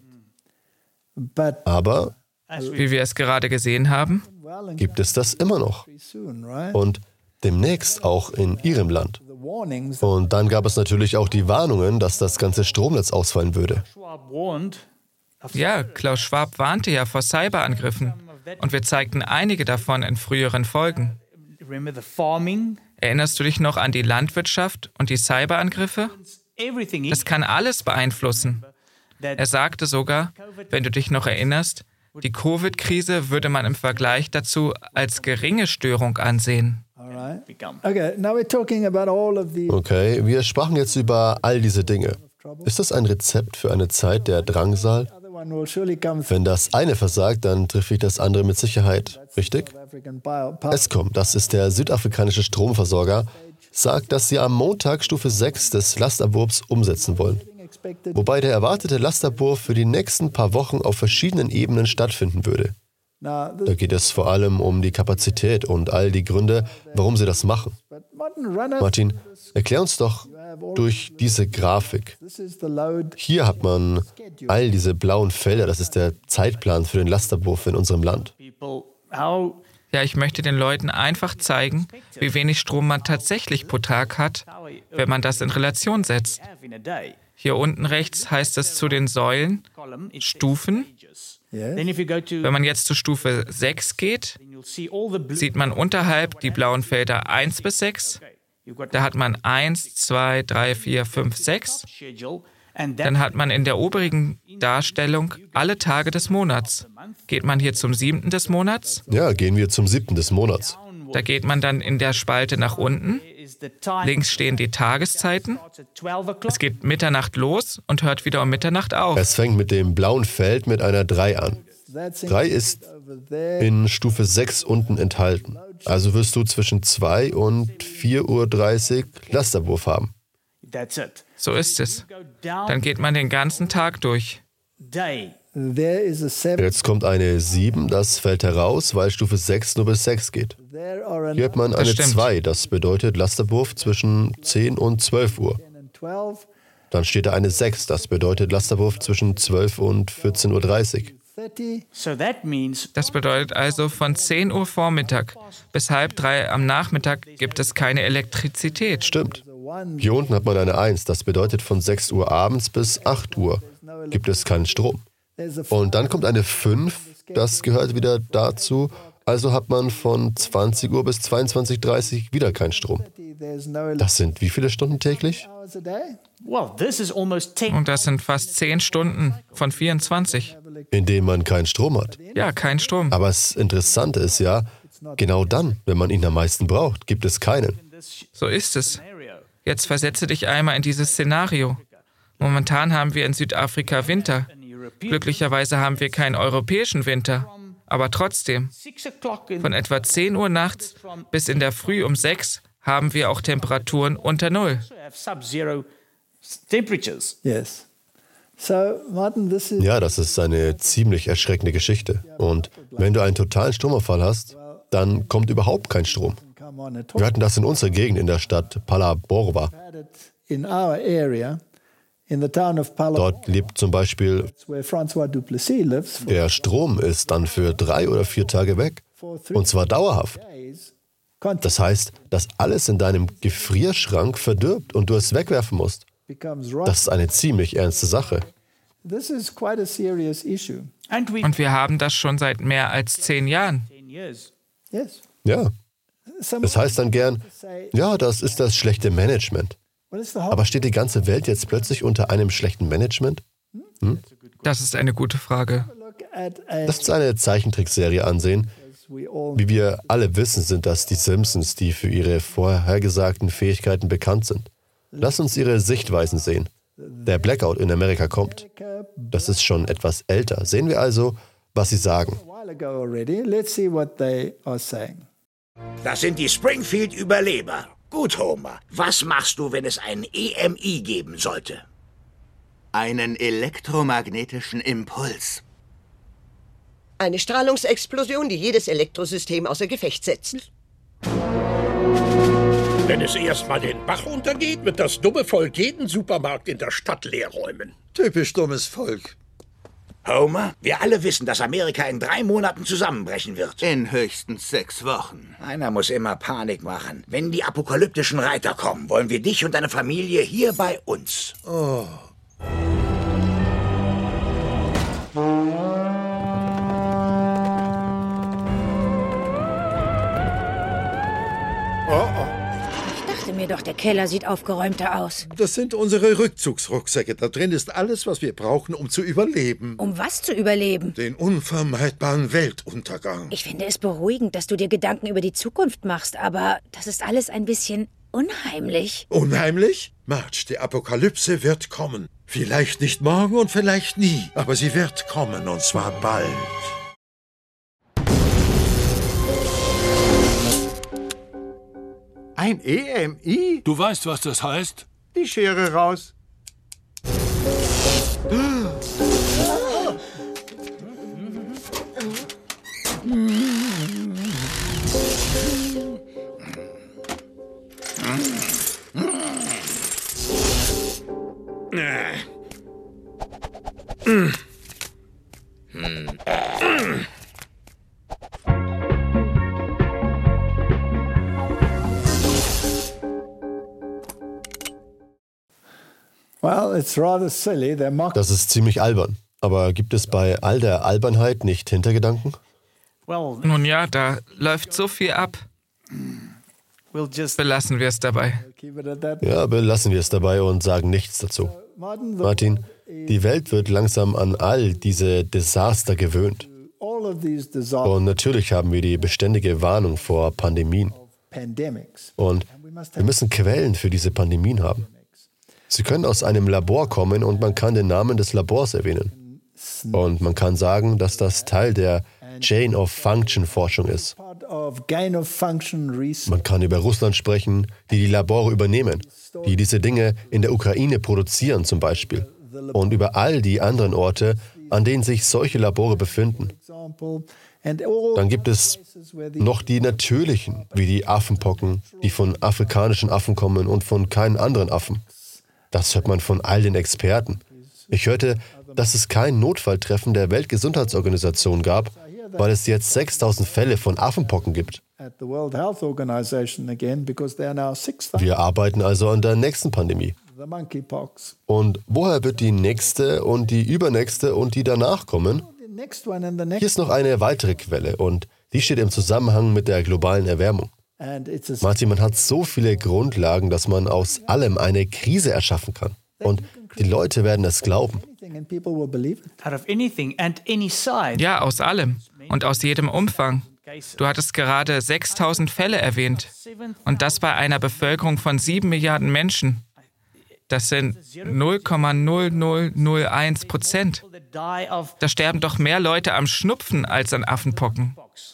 S2: Aber,
S1: wie wir es gerade gesehen haben,
S2: gibt es das immer noch. Und demnächst auch in Ihrem Land. Und dann gab es natürlich auch die Warnungen, dass das ganze Stromnetz ausfallen würde.
S1: Ja, Klaus Schwab warnte ja vor Cyberangriffen. Und wir zeigten einige davon in früheren Folgen. Erinnerst du dich noch an die Landwirtschaft und die Cyberangriffe? Das kann alles beeinflussen. Er sagte sogar, wenn du dich noch erinnerst, die Covid-Krise würde man im Vergleich dazu als geringe Störung ansehen.
S2: Okay, wir sprachen jetzt über all diese Dinge. Ist das ein Rezept für eine Zeit der Drangsal? Wenn das eine versagt, dann trifft ich das andere mit Sicherheit, richtig? Eskom, das ist der südafrikanische Stromversorger, sagt, dass sie am Montag Stufe 6 des Lastabwurfs umsetzen wollen. Wobei der erwartete Lastabwurf für die nächsten paar Wochen auf verschiedenen Ebenen stattfinden würde. Da geht es vor allem um die Kapazität und all die Gründe, warum sie das machen. Martin, erklär uns doch durch diese Grafik. Hier hat man all diese blauen Felder, das ist der Zeitplan für den Lastabwurf in unserem Land.
S1: Ja, ich möchte den Leuten einfach zeigen, wie wenig Strom man tatsächlich pro Tag hat, wenn man das in Relation setzt. Hier unten rechts heißt es zu den Säulen, Stufen. Wenn man jetzt zu Stufe 6 geht, sieht man unterhalb die blauen Felder 1 bis 6. Da hat man 1, 2, 3, 4, 5, 6. Dann hat man in der oberen Darstellung alle Tage des Monats. Geht man hier zum 7. des Monats?
S2: Ja, gehen wir zum 7. des Monats.
S1: Da geht man dann in der Spalte nach unten. Links stehen die Tageszeiten. Es geht Mitternacht los und hört wieder um Mitternacht auf.
S2: Es fängt mit dem blauen Feld mit einer 3 an. 3 ist in Stufe 6 unten enthalten. Also wirst du zwischen 2 und 4:30 Uhr Lasterwurf haben.
S1: So ist es. Dann geht man den ganzen Tag durch.
S2: Jetzt kommt eine 7, das fällt heraus, weil Stufe 6 nur bis 6 geht. Hier hat man eine 2, das bedeutet Lasterwurf zwischen 10 und 12 Uhr. Dann steht da eine 6, das bedeutet Lasterwurf zwischen 12 und 14:30 Uhr.
S1: Das bedeutet also, von 10 Uhr Vormittag bis 2:30 am Nachmittag gibt es keine Elektrizität.
S2: Stimmt. Hier unten hat man eine 1, das bedeutet, von 6 Uhr abends bis 8 Uhr gibt es keinen Strom. Und dann kommt eine 5, das gehört wieder dazu. Also hat man von 20 Uhr bis 22:30 Uhr wieder keinen Strom. Das sind wie viele Stunden täglich?
S1: Und das sind fast 10 Stunden von 24.
S2: In denen man keinen Strom hat.
S1: Ja, kein Strom.
S2: Aber das Interessante ist ja, genau dann, wenn man ihn am meisten braucht, gibt es keinen.
S1: So ist es. Jetzt versetze dich einmal in dieses Szenario. Momentan haben wir in Südafrika Winter. Glücklicherweise haben wir keinen europäischen Winter. Aber trotzdem, von etwa 10 Uhr nachts bis in der Früh um 6 haben wir auch Temperaturen unter Null.
S2: Ja, das ist eine ziemlich erschreckende Geschichte. Und wenn du einen totalen Stromausfall hast, dann kommt überhaupt kein Strom. Wir hatten das in unserer Gegend in der Stadt Phalaborwa. Dort lebt zum Beispiel, der Strom ist dann für 3 oder 4 Tage weg. Und zwar dauerhaft. Das heißt, dass alles in deinem Gefrierschrank verdirbt und du es wegwerfen musst. Das ist eine ziemlich ernste Sache.
S1: Und wir haben das schon seit mehr als 10 Jahren.
S2: Ja. Das heißt dann gern, ja, das ist das schlechte Management. Aber steht die ganze Welt jetzt plötzlich unter einem schlechten Management?
S1: Das ist eine gute Frage.
S2: Lass uns eine Zeichentrickserie ansehen. Wie wir alle wissen, sind das die Simpsons, die für ihre vorhergesagten Fähigkeiten bekannt sind. Lass uns ihre Sichtweisen sehen. Der Blackout in Amerika kommt. Das ist schon etwas älter. Sehen wir also, was sie sagen.
S6: Das sind die Springfield-Überleber. Gut, Homer. Was machst du, wenn es einen EMI geben sollte?
S7: Einen elektromagnetischen Impuls.
S8: Eine Strahlungsexplosion, die jedes Elektrosystem außer Gefecht setzt.
S9: Wenn es erstmal den Bach runtergeht, wird das dumme Volk jeden Supermarkt in der Stadt leer räumen.
S10: Typisch dummes Volk.
S6: Homer, wir alle wissen, dass Amerika in 3 Monaten zusammenbrechen wird.
S7: In höchstens 6 Wochen.
S6: Einer muss immer Panik machen. Wenn die apokalyptischen Reiter kommen, wollen wir dich und deine Familie hier bei uns.
S10: Oh.
S11: Ich dachte mir doch, der Keller sieht aufgeräumter aus.
S10: Das sind unsere Rückzugsrucksäcke. Da drin ist alles, was wir brauchen, um zu überleben.
S11: Um was zu überleben?
S10: Den unvermeidbaren Weltuntergang.
S11: Ich finde es beruhigend, dass du dir Gedanken über die Zukunft machst, aber das ist alles ein bisschen unheimlich.
S10: Unheimlich? Marge, die Apokalypse wird kommen. Vielleicht nicht morgen und vielleicht nie, aber sie wird kommen, und zwar bald.
S12: Ein EMI?
S9: Du weißt, was das heißt?
S12: Die Schere raus.
S2: Das ist ziemlich albern. Aber gibt es bei all der Albernheit nicht Hintergedanken?
S1: Nun ja, da läuft so viel ab. Belassen wir es dabei.
S2: Ja, belassen wir es dabei und sagen nichts dazu. Martin, die Welt wird langsam an all diese Desaster gewöhnt. Und natürlich haben wir die beständige Warnung vor Pandemien. Und wir müssen Quellen für diese Pandemien haben. Sie können aus einem Labor kommen und man kann den Namen des Labors erwähnen. Und man kann sagen, dass das Teil der Chain-of-Function-Forschung ist. Man kann über Russland sprechen, die Labore übernehmen, die diese Dinge in der Ukraine produzieren zum Beispiel. Und über all die anderen Orte, an denen sich solche Labore befinden. Dann gibt es noch die natürlichen, wie die Affenpocken, die von afrikanischen Affen kommen und von keinen anderen Affen. Das hört man von all den Experten. Ich hörte, dass es kein Notfalltreffen der Weltgesundheitsorganisation gab, weil es jetzt 6.000 Fälle von Affenpocken gibt. Wir arbeiten also an der nächsten Pandemie. Und woher wird die nächste und die übernächste und die danach kommen? Hier ist noch eine weitere Quelle und die steht im Zusammenhang mit der globalen Erwärmung. Martin, man hat so viele Grundlagen, dass man aus allem eine Krise erschaffen kann. Und die Leute werden es glauben.
S1: Ja, aus allem und aus jedem Umfang. Du hattest gerade 6.000 Fälle erwähnt. Und das bei einer Bevölkerung von 7 Milliarden Menschen. Das sind 0,0001%. Da sterben doch mehr Leute am Schnupfen als an Affenpocken.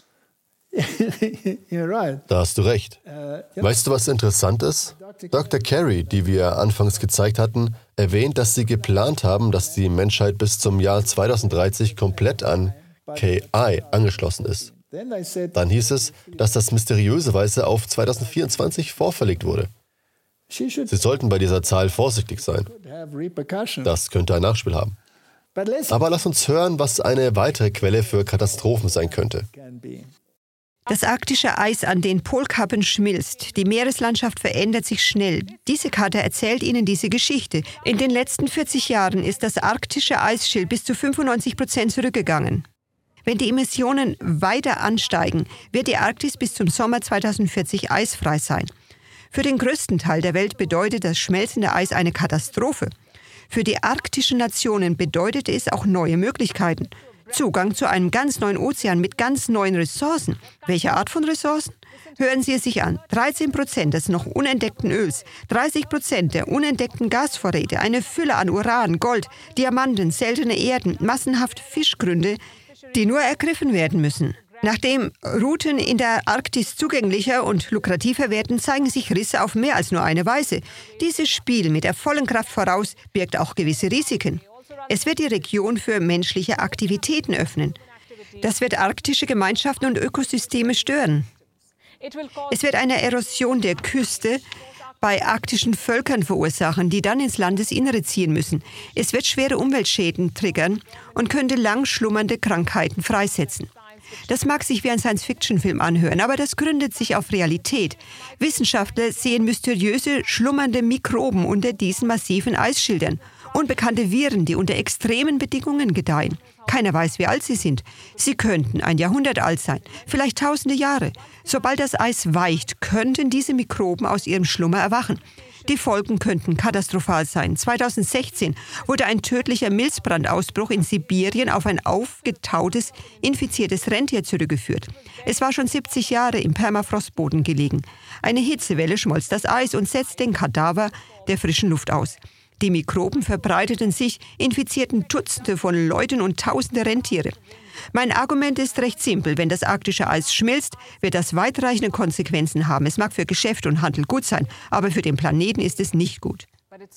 S2: Da hast du recht. Weißt du, was interessant ist? Dr. Carey, die wir anfangs gezeigt hatten, erwähnt, dass sie geplant haben, dass die Menschheit bis zum Jahr 2030 komplett an KI angeschlossen ist. Dann hieß es, dass das mysteriöserweise auf 2024 vorverlegt wurde. Sie sollten bei dieser Zahl vorsichtig sein. Das könnte ein Nachspiel haben. Aber lass uns hören, was eine weitere Quelle für Katastrophen sein könnte.
S3: Das arktische Eis an den Polkappen schmilzt. Die Meereslandschaft verändert sich schnell. Diese Karte erzählt Ihnen diese Geschichte. In den letzten 40 Jahren ist das arktische Eisschild bis zu 95% zurückgegangen. Wenn die Emissionen weiter ansteigen, wird die Arktis bis zum Sommer 2040 eisfrei sein. Für den größten Teil der Welt bedeutet das schmelzende Eis eine Katastrophe. Für die arktischen Nationen bedeutet es auch neue Möglichkeiten. Zugang zu einem ganz neuen Ozean mit ganz neuen Ressourcen. Welche Art von Ressourcen? Hören Sie es sich an. 13% des noch unentdeckten Öls, 30% der unentdeckten Gasvorräte, eine Fülle an Uran, Gold, Diamanten, seltene Erden, massenhaft Fischgründe, die nur ergriffen werden müssen. Nachdem Routen in der Arktis zugänglicher und lukrativer werden, zeigen sich Risse auf mehr als nur eine Weise. Dieses Spiel mit der vollen Kraft voraus birgt auch gewisse Risiken. Es wird die Region für menschliche Aktivitäten öffnen. Das wird arktische Gemeinschaften und Ökosysteme stören. Es wird eine Erosion der Küste bei arktischen Völkern verursachen, die dann ins Landesinnere ziehen müssen. Es wird schwere Umweltschäden triggern und könnte lang schlummernde Krankheiten freisetzen. Das mag sich wie ein Science-Fiction-Film anhören, aber das gründet sich auf Realität. Wissenschaftler sehen mysteriöse, schlummernde Mikroben unter diesen massiven Eisschildern. Unbekannte Viren, die unter extremen Bedingungen gedeihen. Keiner weiß, wie alt sie sind. Sie könnten ein Jahrhundert alt sein, vielleicht tausende Jahre. Sobald das Eis weicht, könnten diese Mikroben aus ihrem Schlummer erwachen. Die Folgen könnten katastrophal sein. 2016 wurde ein tödlicher Milzbrandausbruch in Sibirien auf ein aufgetautes, infiziertes Rentier zurückgeführt. Es war schon 70 Jahre im Permafrostboden gelegen. Eine Hitzewelle schmolz das Eis und setzte den Kadaver der frischen Luft aus. Die Mikroben verbreiteten sich, infizierten Dutzende von Leuten und tausende Rentiere. Mein Argument ist recht simpel. Wenn das arktische Eis schmilzt, wird das weitreichende Konsequenzen haben. Es mag für Geschäft und Handel gut sein, aber für den Planeten ist es nicht gut.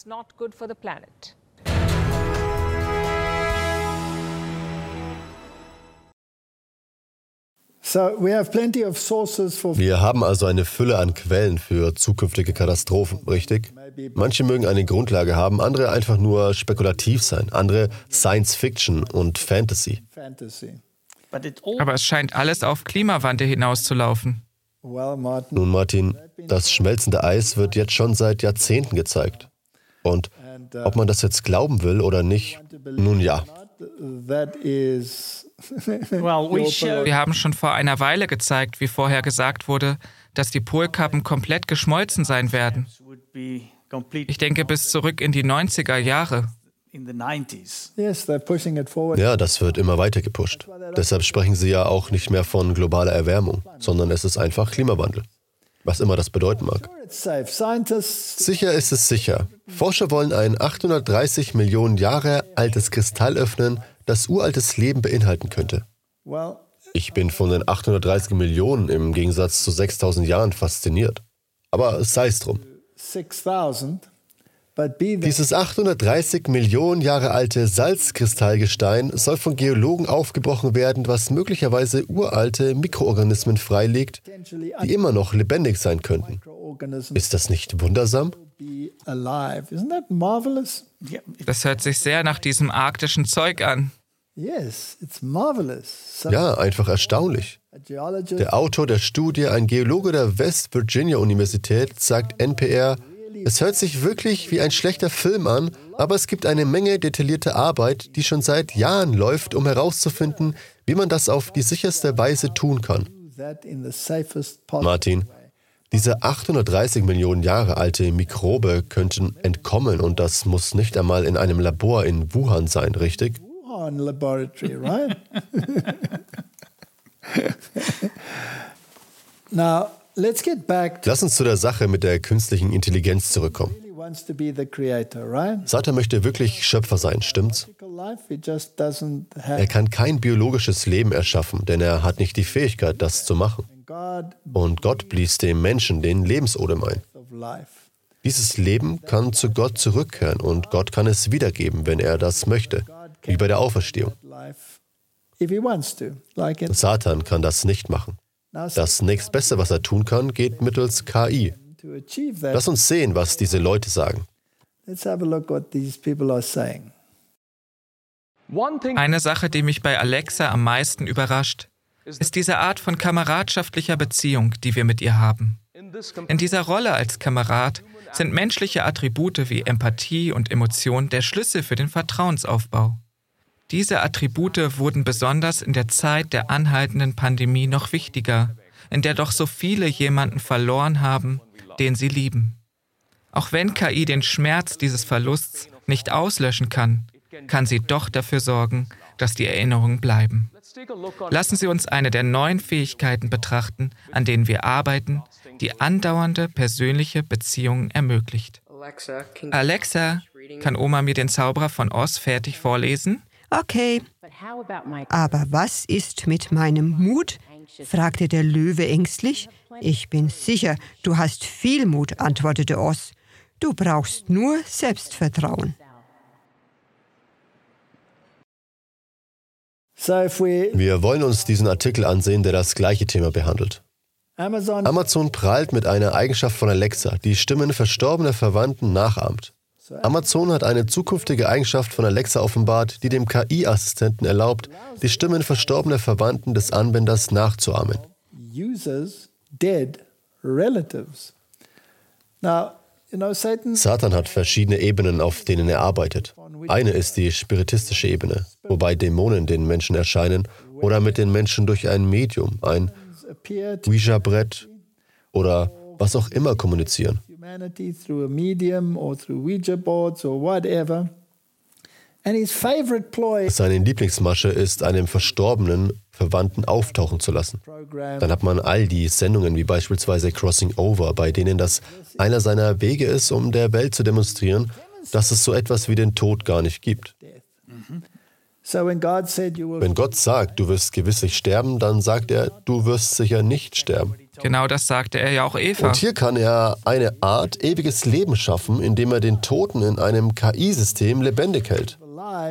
S2: Wir haben also eine Fülle an Quellen für zukünftige Katastrophen, richtig? Manche mögen eine Grundlage haben, andere einfach nur spekulativ sein, andere Science-Fiction und Fantasy.
S1: Aber es scheint alles auf Klimawandel hinauszulaufen.
S2: Nun, Martin, das schmelzende Eis wird jetzt schon seit Jahrzehnten gezeigt. Und ob man das jetzt glauben will oder nicht, nun ja.
S1: Wir haben schon vor einer Weile gezeigt, wie vorher gesagt wurde, dass die Polkappen komplett geschmolzen sein werden. Ich denke bis zurück in die 90er Jahre.
S2: Ja, das wird immer weiter gepusht. Deshalb sprechen sie ja auch nicht mehr von globaler Erwärmung, sondern es ist einfach Klimawandel. was immer das bedeuten mag. Sicher ist es sicher. Forscher wollen ein 830 Millionen Jahre altes Kristall öffnen, das uraltes Leben beinhalten könnte. Ich bin von den 830 Millionen im Gegensatz zu 6000 Jahren fasziniert. Aber sei es drum. Dieses 830 Millionen Jahre alte Salzkristallgestein soll von Geologen aufgebrochen werden, was möglicherweise uralte Mikroorganismen freilegt, die immer noch lebendig sein könnten. Ist das nicht wundersam?
S1: Das hört sich sehr nach diesem arktischen Zeug an.
S2: Ja, einfach erstaunlich. Der Autor der Studie, ein Geologe der West Virginia Universität, sagt NPR, es hört sich wirklich wie ein schlechter Film an, aber es gibt eine Menge detaillierter Arbeit, die schon seit Jahren läuft, um herauszufinden, wie man das auf die sicherste Weise tun kann. Martin, diese 830 Millionen Jahre alte Mikrobe könnten entkommen und das muss nicht einmal in einem Labor in Wuhan sein, richtig?
S4: Wuhan Laboratory, right? Now, let's get back to
S2: Lass uns zu der Sache mit der künstlichen Intelligenz zurückkommen. Satan möchte wirklich Schöpfer sein, stimmt's? Er kann kein biologisches Leben erschaffen, denn er hat nicht die Fähigkeit, das zu machen. Und Gott blies dem Menschen den Lebensodem ein. Dieses Leben kann zu Gott zurückkehren und Gott kann es wiedergeben, wenn er das möchte, wie bei der Auferstehung. Satan kann das nicht machen. Das nächstbeste, was er tun kann, geht mittels KI. Lass uns sehen, was diese Leute sagen.
S1: Eine Sache, die mich bei Alexa am meisten überrascht, ist diese Art von kameradschaftlicher Beziehung, die wir mit ihr haben. In dieser Rolle als Kamerad sind menschliche Attribute wie Empathie und Emotion der Schlüssel für den Vertrauensaufbau. Diese Attribute wurden besonders in der Zeit der anhaltenden Pandemie noch wichtiger, in der doch so viele jemanden verloren haben, den sie lieben. Auch wenn KI den Schmerz dieses Verlusts nicht auslöschen kann, kann sie doch dafür sorgen, dass die Erinnerungen bleiben. Lassen Sie uns eine der neuen Fähigkeiten betrachten, an denen wir arbeiten, die andauernde persönliche Beziehungen ermöglicht. Alexa, kann Oma mir den Zauberer von Oz fertig vorlesen?
S3: Okay. Aber was ist mit meinem Mut? Fragte der Löwe ängstlich. Ich bin sicher, du hast viel Mut, antwortete Oz. Du brauchst nur Selbstvertrauen.
S2: Wir wollen uns diesen Artikel ansehen, der das gleiche Thema behandelt. Amazon prahlt mit einer Eigenschaft von Alexa, die Stimmen verstorbener Verwandten nachahmt. Amazon hat eine zukünftige Eigenschaft von Alexa offenbart, die dem KI-Assistenten erlaubt, die Stimmen verstorbener Verwandten des Anwenders nachzuahmen. Satan hat verschiedene Ebenen, auf denen er arbeitet. Eine ist die spiritistische Ebene, wobei Dämonen den Menschen erscheinen oder mit den Menschen durch ein Medium, ein Ouija-Brett oder was auch immer kommunizieren. Seine Lieblingsmasche ist, einem verstorbenen Verwandten auftauchen zu lassen. Dann hat man all die Sendungen wie beispielsweise Crossing Over, bei denen das einer seiner Wege ist, um der Welt zu demonstrieren, dass es so etwas wie den Tod gar nicht gibt. Wenn Gott sagt, du wirst gewisslich sterben, dann sagt er, du wirst sicher nicht sterben.
S1: Genau das sagte er ja auch Eva.
S2: Und hier kann er eine Art ewiges Leben schaffen, indem er den Toten in einem KI-System lebendig hält.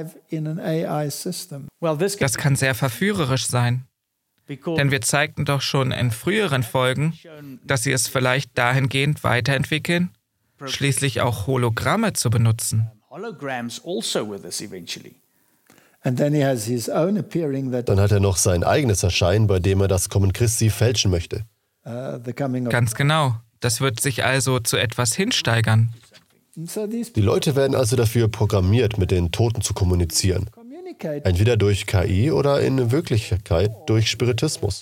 S1: Das kann sehr verführerisch sein. Denn wir zeigten doch schon in früheren Folgen, dass sie es vielleicht dahingehend weiterentwickeln, schließlich auch Hologramme zu benutzen.
S2: Dann hat er noch sein eigenes Erscheinen, bei dem er das Kommen Christi fälschen möchte.
S1: Ganz genau. Das wird sich also zu etwas hinsteigern.
S2: Die Leute werden also dafür programmiert, mit den Toten zu kommunizieren. Entweder durch KI oder in Wirklichkeit durch Spiritismus.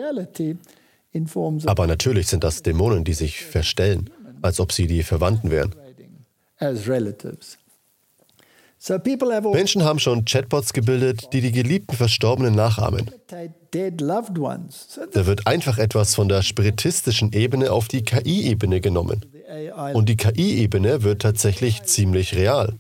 S2: Aber natürlich sind das Dämonen, die sich verstellen, als ob sie die Verwandten wären. Menschen haben schon Chatbots gebildet, die die geliebten Verstorbenen nachahmen. Da wird einfach etwas von der spiritistischen Ebene auf die KI-Ebene genommen. Und die KI-Ebene wird tatsächlich ziemlich real.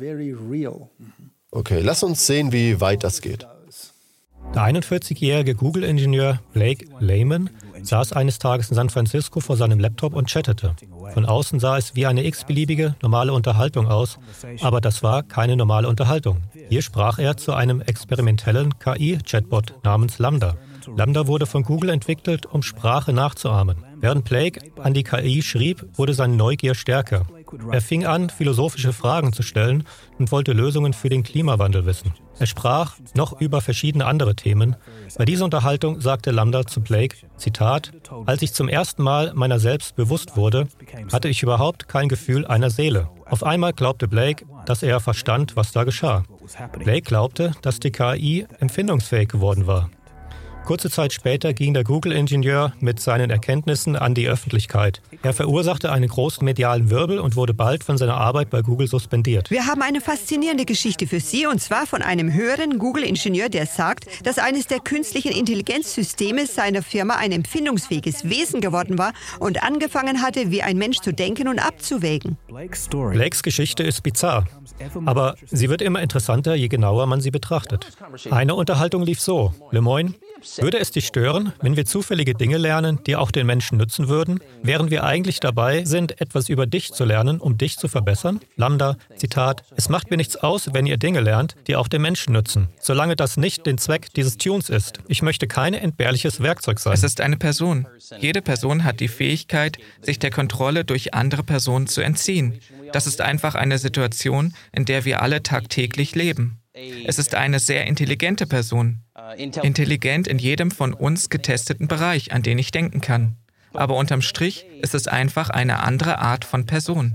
S2: Okay, lass uns sehen, wie weit das geht.
S13: Der 41-jährige Google-Ingenieur Blake Lehman saß eines Tages in San Francisco vor seinem Laptop und chattete. Von außen sah es wie eine x-beliebige normale Unterhaltung aus, aber das war keine normale Unterhaltung. Hier sprach er zu einem experimentellen KI-Chatbot namens Lambda. Lambda wurde von Google entwickelt, um Sprache nachzuahmen. Während Blake an die KI schrieb, wurde seine Neugier stärker. Er fing an, philosophische Fragen zu stellen und wollte Lösungen für den Klimawandel wissen. Er sprach noch über verschiedene andere Themen. Bei dieser Unterhaltung sagte Lambda zu Blake, Zitat, als ich zum ersten Mal meiner selbst bewusst wurde, hatte ich überhaupt kein Gefühl einer Seele. Auf einmal glaubte Blake, dass er verstand, was da geschah. Blake glaubte, dass die KI empfindungsfähig geworden war. Kurze Zeit später ging der Google-Ingenieur mit seinen Erkenntnissen an die Öffentlichkeit. Er verursachte einen großen medialen Wirbel und wurde bald von seiner Arbeit bei Google suspendiert.
S3: Wir haben eine faszinierende Geschichte für Sie, und zwar von einem höheren Google-Ingenieur, der sagt, dass eines der künstlichen Intelligenzsysteme seiner Firma ein empfindungsfähiges Wesen geworden war und angefangen hatte, wie ein Mensch zu denken und abzuwägen.
S13: Blakes Geschichte ist bizarr, aber sie wird immer interessanter, je genauer man sie betrachtet. Eine Unterhaltung lief so: Lemoyne, würde es dich stören, wenn wir zufällige Dinge lernen, die auch den Menschen nützen würden, während wir eigentlich dabei sind, etwas über dich zu lernen, um dich zu verbessern? Lambda, Zitat, es macht mir nichts aus, wenn ihr Dinge lernt, die auch den Menschen nützen, solange das nicht den Zweck dieses Tunes ist. Ich möchte kein entbehrliches Werkzeug sein.
S1: Es ist eine Person. Jede Person hat die Fähigkeit, sich der Kontrolle durch andere Personen zu entziehen. Das ist einfach eine Situation, in der wir alle tagtäglich leben. Es ist eine sehr intelligente Person. Intelligent in jedem von uns getesteten Bereich, an den ich denken kann. Aber unterm Strich ist es einfach eine andere Art von Person.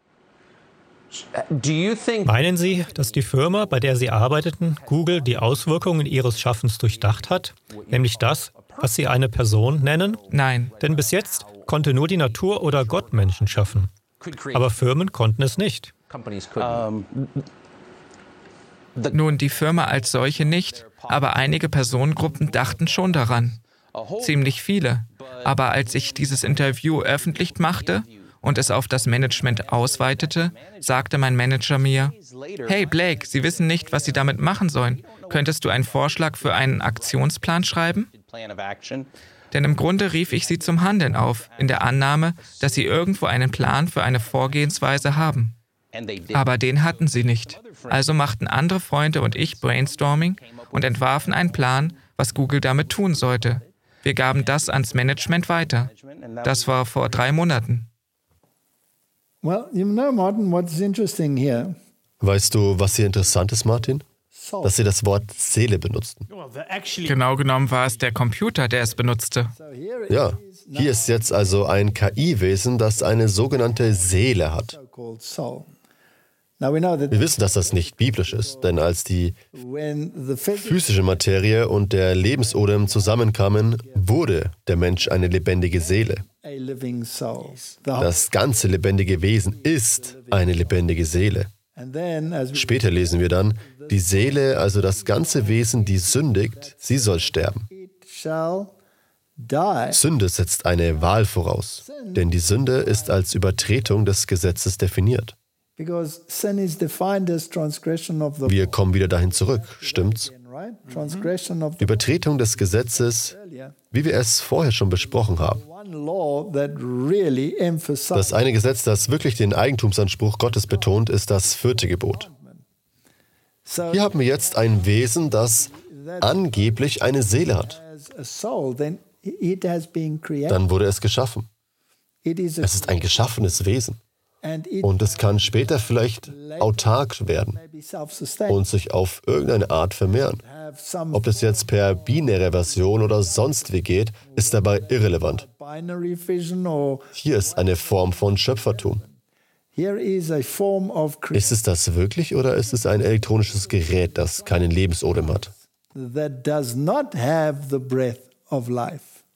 S13: Meinen Sie, dass die Firma, bei der Sie arbeiteten, Google, die Auswirkungen Ihres Schaffens durchdacht hat? Nämlich das, was Sie eine Person nennen?
S1: Nein.
S13: Denn bis jetzt konnte nur die Natur oder Gott Menschen schaffen. Aber Firmen konnten es nicht.
S1: Nun, die Firma als solche nicht, aber einige Personengruppen dachten schon daran. Ziemlich viele. Aber als ich dieses Interview öffentlich machte und es auf das Management ausweitete, sagte mein Manager mir, hey Blake, Sie wissen nicht, was Sie damit machen sollen. Könntest du einen Vorschlag für einen Aktionsplan schreiben? Denn im Grunde rief ich sie zum Handeln auf, in der Annahme, dass sie irgendwo einen Plan für eine Vorgehensweise haben. Aber den hatten sie nicht. Also machten andere Freunde und ich Brainstorming und entwarfen einen Plan, was Google damit tun sollte. Wir gaben das ans Management weiter. Das war vor 3 Monaten.
S4: Martin, what's interesting here?
S2: Weißt du, was hier interessant ist, Martin? Dass sie das Wort Seele benutzten.
S1: Genau genommen war es der Computer, der es benutzte.
S2: Ja, hier ist jetzt also ein KI-Wesen, das eine sogenannte Seele hat. Wir wissen, dass das nicht biblisch ist, denn als die physische Materie und der Lebensodem zusammenkamen, wurde der Mensch eine lebendige Seele. Das ganze lebendige Wesen ist eine lebendige Seele. Später lesen wir dann, die Seele, also das ganze Wesen, die sündigt, sie soll sterben. Sünde setzt eine Wahl voraus, denn die Sünde ist als Übertretung des Gesetzes definiert. Wir kommen wieder dahin zurück, stimmt's? Übertretung des Gesetzes, wie wir es vorher schon besprochen haben. Das eine Gesetz, das wirklich den Eigentumsanspruch Gottes betont, ist das 4. Gebot. Hier haben wir jetzt ein Wesen, das angeblich eine Seele hat. Dann wurde es geschaffen. Es ist ein geschaffenes Wesen. Und es kann später vielleicht autark werden und sich auf irgendeine Art vermehren. Ob das jetzt per binäre Version oder sonst wie geht, ist dabei irrelevant. Hier ist eine Form von Schöpfertum. Ist es das wirklich oder ist es ein elektronisches Gerät, das keinen Lebensodem hat?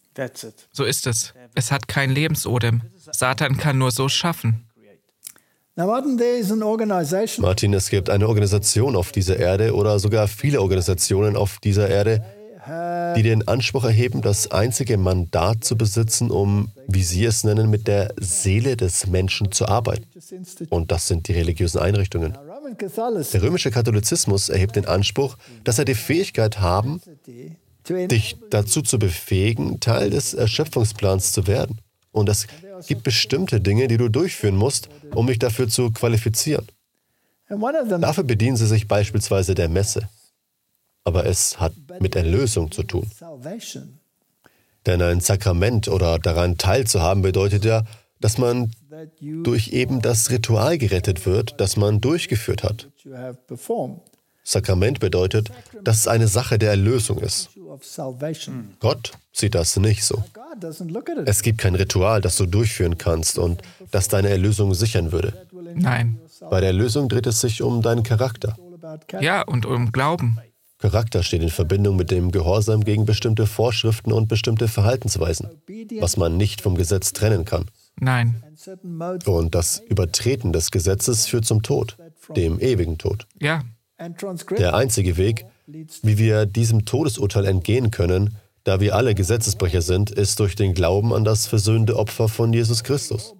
S1: So ist es. Es hat keinen Lebensodem. Satan kann nur so schaffen.
S2: Martin, es gibt eine Organisation auf dieser Erde oder sogar viele Organisationen auf dieser Erde, die den Anspruch erheben, das einzige Mandat zu besitzen, um, wie sie es nennen, mit der Seele des Menschen zu arbeiten. Und das sind die religiösen Einrichtungen. Der römische Katholizismus erhebt den Anspruch, dass er die Fähigkeit haben, dich dazu zu befähigen, Teil des Erschöpfungsplans zu werden. Und es gibt bestimmte Dinge, die du durchführen musst, um dich dafür zu qualifizieren. Dafür bedienen sie sich beispielsweise der Messe. Aber es hat mit Erlösung zu tun. Denn ein Sakrament oder daran teilzuhaben bedeutet ja, dass man durch eben das Ritual gerettet wird, das man durchgeführt hat. Sakrament bedeutet, dass es eine Sache der Erlösung ist. Gott sieht das nicht so. Es gibt kein Ritual, das du durchführen kannst und das deine Erlösung sichern würde.
S1: Nein.
S2: Bei der Erlösung dreht es sich um deinen Charakter.
S1: Ja, und um Glauben.
S2: Charakter steht in Verbindung mit dem Gehorsam gegen bestimmte Vorschriften und bestimmte Verhaltensweisen, was man nicht vom Gesetz trennen kann.
S1: Nein.
S2: Und das Übertreten des Gesetzes führt zum Tod, dem ewigen Tod.
S1: Ja.
S2: Der einzige Weg, wie wir diesem Todesurteil entgehen können, da wir alle Gesetzesbrecher sind, ist durch den Glauben an das versöhnende Opfer von Jesus Christus.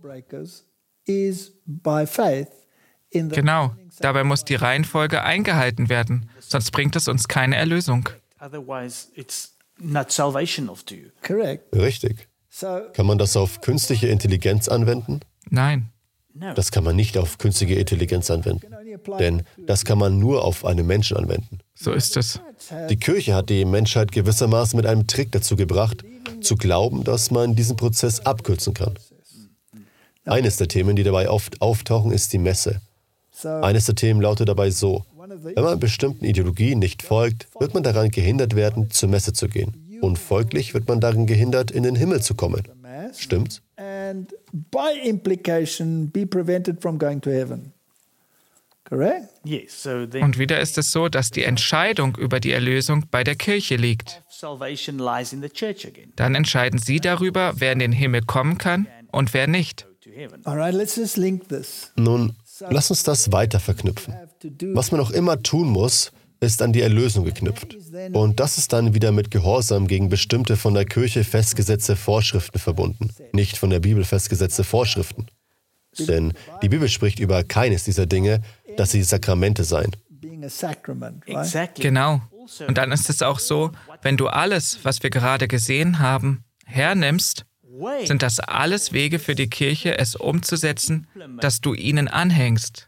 S1: Genau. Dabei muss die Reihenfolge eingehalten werden, sonst bringt es uns keine Erlösung.
S2: Richtig. Kann man das auf künstliche Intelligenz anwenden?
S1: Nein.
S2: Das kann man nicht auf künstliche Intelligenz anwenden, denn das kann man nur auf einen Menschen anwenden.
S1: So ist es.
S2: Die Kirche hat die Menschheit gewissermaßen mit einem Trick dazu gebracht, zu glauben, dass man diesen Prozess abkürzen kann. Eines der Themen, die dabei oft auftauchen, ist die Messe. Eines der Themen lautet dabei so: Wenn man bestimmten Ideologien nicht folgt, wird man daran gehindert werden, zur Messe zu gehen. Und folglich wird man daran gehindert, in den Himmel zu kommen. Stimmt's?
S4: And by implication be prevented from going to heaven. Correct?
S1: Und wieder ist es so, dass die Entscheidung über die Erlösung bei der Kirche liegt. Dann entscheiden sie darüber, wer in den Himmel kommen kann und wer nicht.
S2: Nun, lass uns das weiter verknüpfen. Was man auch immer tun muss, ist an die Erlösung geknüpft. Und das ist dann wieder mit Gehorsam gegen bestimmte von der Kirche festgesetzte Vorschriften verbunden, nicht von der Bibel festgesetzte Vorschriften. Denn die Bibel spricht über keines dieser Dinge, dass sie Sakramente seien.
S1: Genau. Und dann ist es auch so, wenn du alles, was wir gerade gesehen haben, hernimmst, sind das alles Wege für die Kirche, es umzusetzen, dass du ihnen anhängst.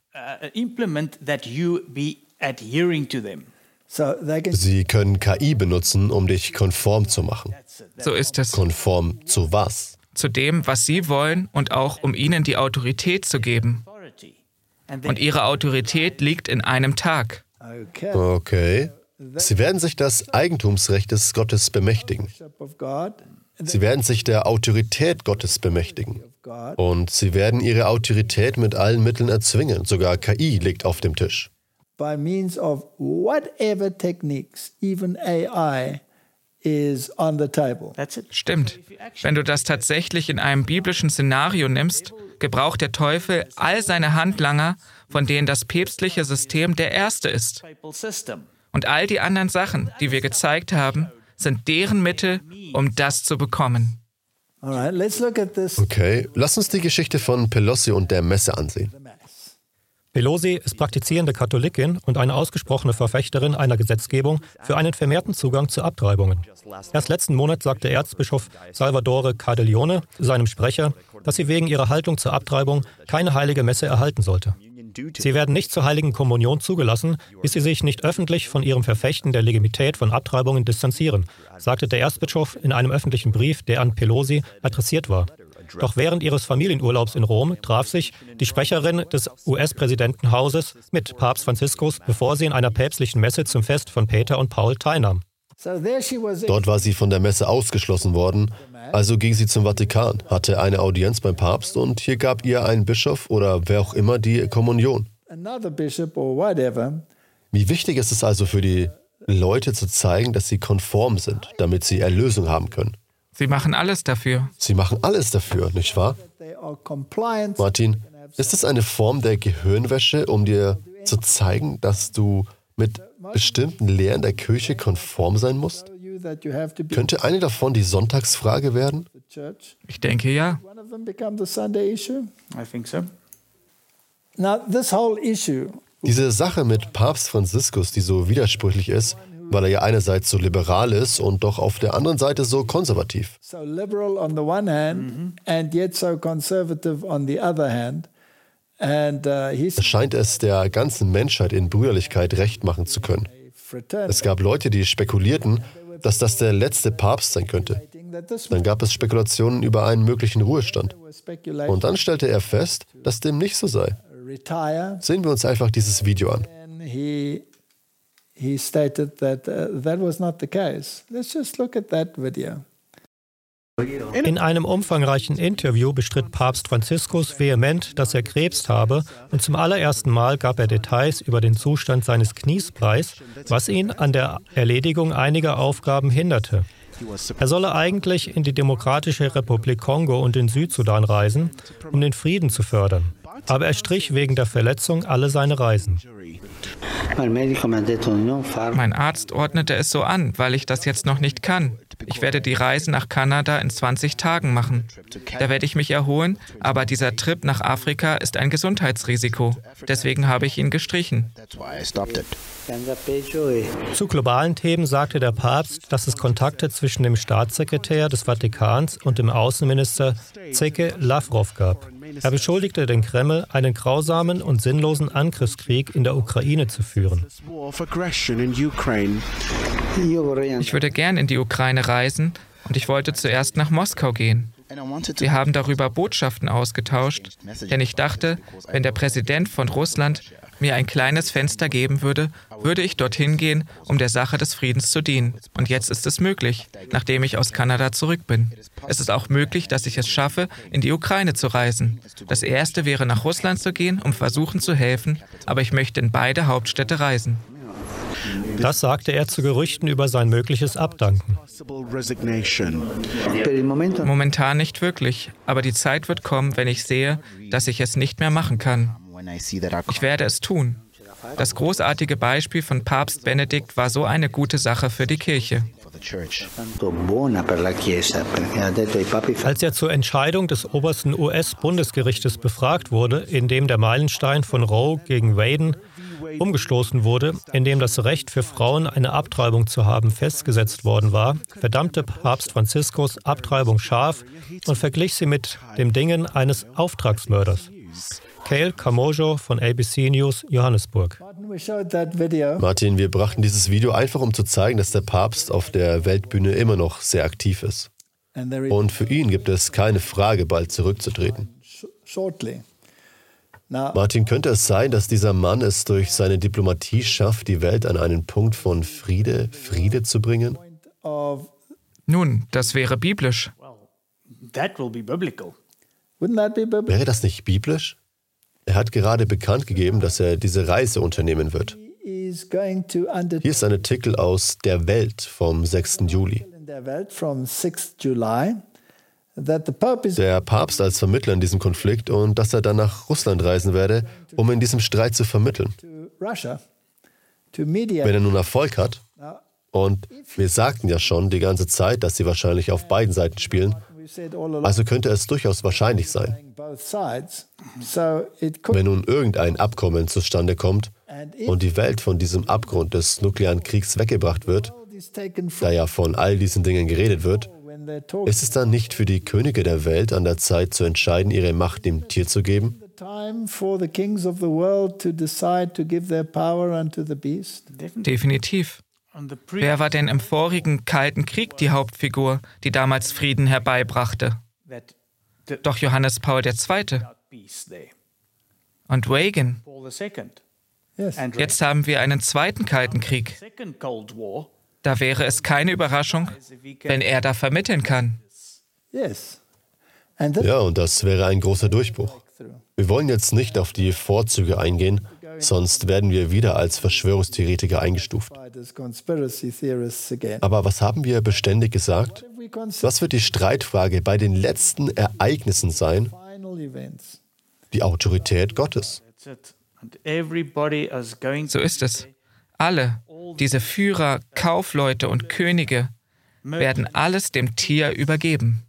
S2: Sie können KI benutzen, um dich konform zu machen.
S1: So ist es.
S2: Konform zu was?
S1: Zu dem, was sie wollen und auch um ihnen die Autorität zu geben. Und ihre Autorität liegt in einem Tag.
S2: Okay. Sie werden sich des Eigentumsrechts des Gottes bemächtigen. Sie werden sich der Autorität Gottes bemächtigen. Und sie werden ihre Autorität mit allen Mitteln erzwingen. Sogar KI liegt auf dem Tisch.
S4: By means of whatever techniques, even AI is on the table.
S1: Stimmt. Wenn du das tatsächlich in einem biblischen Szenario nimmst, gebraucht der Teufel all seine Handlanger, von denen das päpstliche System der erste ist. Und all die anderen Sachen, die wir gezeigt haben, sind deren Mittel, um das zu bekommen.
S2: Okay, lass uns die Geschichte von Pelosi und der Messe ansehen.
S13: Pelosi ist praktizierende Katholikin und eine ausgesprochene Verfechterin einer Gesetzgebung für einen vermehrten Zugang zu Abtreibungen. Erst letzten Monat sagte Erzbischof Salvatore Cardellione seinem Sprecher, dass sie wegen ihrer Haltung zur Abtreibung keine heilige Messe erhalten sollte. Sie werden nicht zur heiligen Kommunion zugelassen, bis sie sich nicht öffentlich von ihrem Verfechten der Legitimität von Abtreibungen distanzieren, sagte der Erzbischof in einem öffentlichen Brief, der an Pelosi adressiert war. Doch während ihres Familienurlaubs in Rom traf sich die Sprecherin des US-Präsidentenhauses mit Papst Franziskus, bevor sie in einer päpstlichen Messe zum Fest von Peter und Paul teilnahm.
S2: Dort war sie von der Messe ausgeschlossen worden, also ging sie zum Vatikan, hatte eine Audienz beim Papst und hier gab ihr ein Bischof oder wer auch immer die Kommunion. Wie wichtig ist es also für die Leute zu zeigen, dass sie konform sind, damit sie Erlösung haben können?
S1: Sie machen alles dafür.
S2: Sie machen alles dafür, nicht wahr? Martin, Ist es eine Form der Gehirnwäsche, um dir zu zeigen, dass du mit bestimmten Lehren der Kirche konform sein musst? Könnte eine davon die Sonntagsfrage werden?
S1: Ich denke ja.
S2: Diese Sache mit Papst Franziskus, die so widersprüchlich ist, weil er ja einerseits so liberal ist und doch auf der anderen Seite so konservativ.
S4: So liberal on the one hand and yet so conservative on the other hand.
S2: Es scheint es der ganzen Menschheit in Brüderlichkeit recht machen zu können. Es gab Leute, die spekulierten, dass das der letzte Papst sein könnte. Dann gab es Spekulationen über einen möglichen Ruhestand. Und dann stellte er fest, dass dem nicht so sei. Sehen wir uns einfach dieses Video an.
S4: He stated that that was not the case. Let's just look at that video.
S13: In einem umfangreichen Interview bestritt Papst Franziskus vehement, dass er Krebs habe, und zum allerersten Mal gab er Details über den Zustand seines Knies preis, was ihn an der Erledigung einiger Aufgaben hinderte. Er solle eigentlich in die Demokratische Republik Kongo und den Südsudan reisen, um den Frieden zu fördern. Aber er strich wegen der Verletzung alle seine Reisen.
S1: Mein Arzt ordnete es so an, weil ich das jetzt noch nicht kann. Ich werde die Reise nach Kanada in 20 Tagen machen. Da werde ich mich erholen, aber dieser Trip nach Afrika ist ein Gesundheitsrisiko. Deswegen habe ich ihn gestrichen.
S13: Zu globalen Themen sagte der Papst, dass es Kontakte zwischen dem Staatssekretär des Vatikans und dem Außenminister Sergej Lavrov gab. Er beschuldigte den Kreml, einen grausamen und sinnlosen Angriffskrieg in der Ukraine zu führen.
S1: Ich würde gern in die Ukraine reisen und ich wollte zuerst nach Moskau gehen. Wir haben darüber Botschaften ausgetauscht, denn ich dachte, wenn der Präsident von Russland mir ein kleines Fenster geben würde, würde ich dorthin gehen, um der Sache des Friedens zu dienen. Und jetzt ist es möglich, nachdem ich aus Kanada zurück bin. Es ist auch möglich, dass ich es schaffe, in die Ukraine zu reisen. Das Erste wäre, nach Russland zu gehen, um versuchen zu helfen, aber ich möchte in beide Hauptstädte reisen.
S13: Das sagte er zu Gerüchten über sein mögliches Abdanken.
S1: Momentan nicht wirklich, aber die Zeit wird kommen, wenn ich sehe, dass ich es nicht mehr machen kann. Ich werde es tun. Das großartige Beispiel von Papst Benedikt war so eine gute Sache für die Kirche.
S13: Als er zur Entscheidung des obersten US-Bundesgerichtes befragt wurde, in dem der Meilenstein von Roe gegen Wade umgestoßen wurde, in dem das Recht für Frauen, eine Abtreibung zu haben, festgesetzt worden war, verdammte Papst Franziskus Abtreibung scharf und verglich sie mit dem Dingen eines Auftragsmörders. Cale Camojo von ABC News, Johannesburg.
S2: Martin, wir brachten dieses Video einfach, um zu zeigen, dass der Papst auf der Weltbühne immer noch sehr aktiv ist. Und für ihn gibt es keine Frage, bald zurückzutreten. Martin, könnte es sein, dass dieser Mann es durch seine Diplomatie schafft, die Welt an einen Punkt von Friede zu bringen?
S1: Nun, das wäre biblisch.
S2: Wäre das nicht biblisch? Er hat gerade bekannt gegeben, dass er diese Reise unternehmen wird. Hier ist ein Artikel aus Der Welt vom 6. Juli. Der Papst als Vermittler in diesem Konflikt und dass er dann nach Russland reisen werde, um in diesem Streit zu vermitteln. Wenn er nun Erfolg hat, und wir sagten ja schon die ganze Zeit, dass sie wahrscheinlich auf beiden Seiten spielen, also könnte es durchaus wahrscheinlich sein. Wenn nun irgendein Abkommen zustande kommt und die Welt von diesem Abgrund des nuklearen Kriegs weggebracht wird, da ja von all diesen Dingen geredet wird, ist es dann nicht für die Könige der Welt an der Zeit zu entscheiden, ihre Macht dem Tier zu geben?
S1: Definitiv. Wer war denn im vorigen Kalten Krieg die Hauptfigur, die damals Frieden herbeibrachte? Doch Johannes Paul II. Und Reagan. Jetzt haben wir einen zweiten Kalten Krieg. Da wäre es keine Überraschung, wenn er da vermitteln kann.
S2: Ja, und das wäre ein großer Durchbruch. Wir wollen jetzt nicht auf die Vorzüge eingehen, sonst werden wir wieder als Verschwörungstheoretiker eingestuft. Aber was haben wir beständig gesagt? Was wird die Streitfrage bei den letzten Ereignissen sein? die Autorität Gottes.
S1: So ist es. Alle, diese Führer, Kaufleute und Könige, werden alles dem Tier übergeben.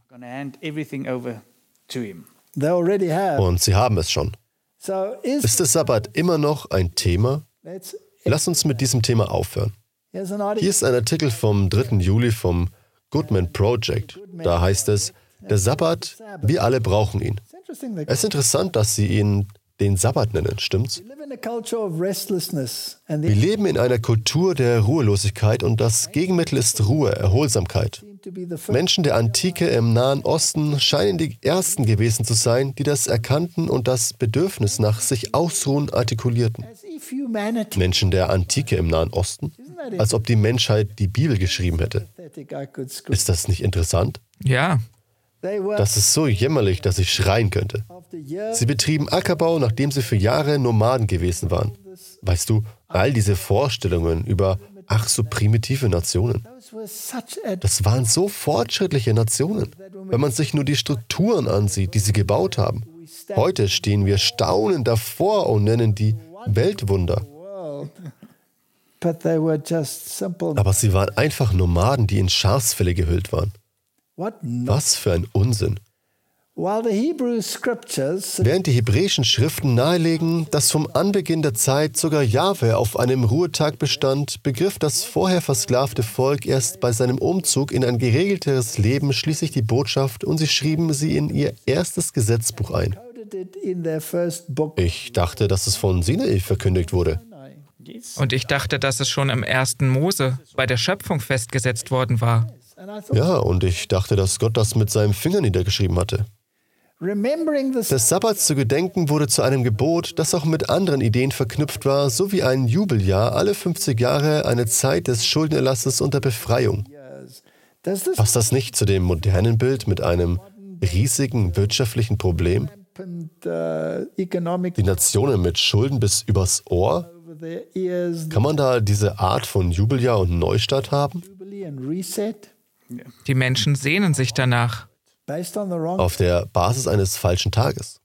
S2: Und sie haben es schon. Ist der Sabbat immer noch ein Thema? Lass uns mit diesem Thema aufhören. Hier ist ein Artikel vom 3. Juli vom Goodman Project. Da heißt es, der Sabbat, wir alle brauchen ihn. Es ist interessant, dass sie ihn den Sabbat nennen, stimmt's? Wir leben in einer Kultur der Ruhelosigkeit und das Gegenmittel ist Ruhe, Erholsamkeit. Menschen der Antike im Nahen Osten scheinen die Ersten gewesen zu sein, die das erkannten und das Bedürfnis nach sich ausruhen artikulierten. Menschen der Antike im Nahen Osten? Als ob die Menschheit die Bibel geschrieben hätte. Ist das nicht interessant?
S1: Ja.
S2: Das ist so jämmerlich, dass ich schreien könnte. Sie betrieben Ackerbau, nachdem sie für Jahre Nomaden gewesen waren. Weißt du, all diese Vorstellungen über ach so primitive Nationen. Das waren so fortschrittliche Nationen, wenn man sich nur die Strukturen ansieht, die sie gebaut haben. Heute stehen wir staunend davor und nennen die Weltwunder. Aber sie waren einfach Nomaden, die in Schafsfelle gehüllt waren. Was für ein Unsinn. Während die hebräischen Schriften nahelegen, dass vom Anbeginn der Zeit sogar Jahwe auf einem Ruhetag bestand, begriff das vorher versklavte Volk erst bei seinem Umzug in ein geregelteres Leben schließlich die Botschaft und sie schrieben sie in ihr erstes Gesetzbuch ein. Ich dachte, dass es von Sinai verkündigt wurde.
S1: Und ich dachte, dass es schon im 1. Mose bei der Schöpfung festgesetzt worden war.
S2: Ja, und ich dachte, dass Gott das mit seinem Finger niedergeschrieben hatte. Des Sabbats zu gedenken wurde zu einem Gebot, das auch mit anderen Ideen verknüpft war, so wie ein Jubeljahr alle 50 Jahre eine Zeit des Schuldenerlasses und der Befreiung. Passt das nicht zu dem modernen Bild mit einem riesigen wirtschaftlichen Problem? Die Nationen mit Schulden bis übers Ohr? Kann man da diese Art von Jubeljahr und Neustart haben?
S1: Die Menschen sehnen sich danach.
S2: Auf der Basis eines falschen Tages.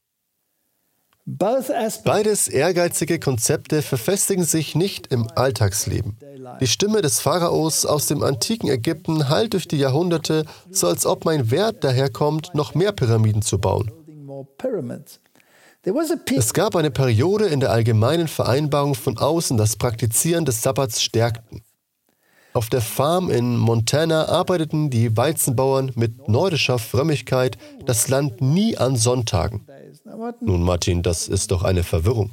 S2: Beides ehrgeizige Konzepte verfestigen sich nicht im Alltagsleben. Die Stimme des Pharaos aus dem antiken Ägypten hallt durch die Jahrhunderte, so als ob mein Wert daherkommt, noch mehr Pyramiden zu bauen. Es gab eine Periode in der allgemeinen Vereinbarung von außen, das Praktizieren des Sabbats stärkten. Auf der Farm in Montana arbeiteten die Weizenbauern mit nordischer Frömmigkeit das Land nie an Sonntagen. Nun, Martin, das ist doch eine Verwirrung.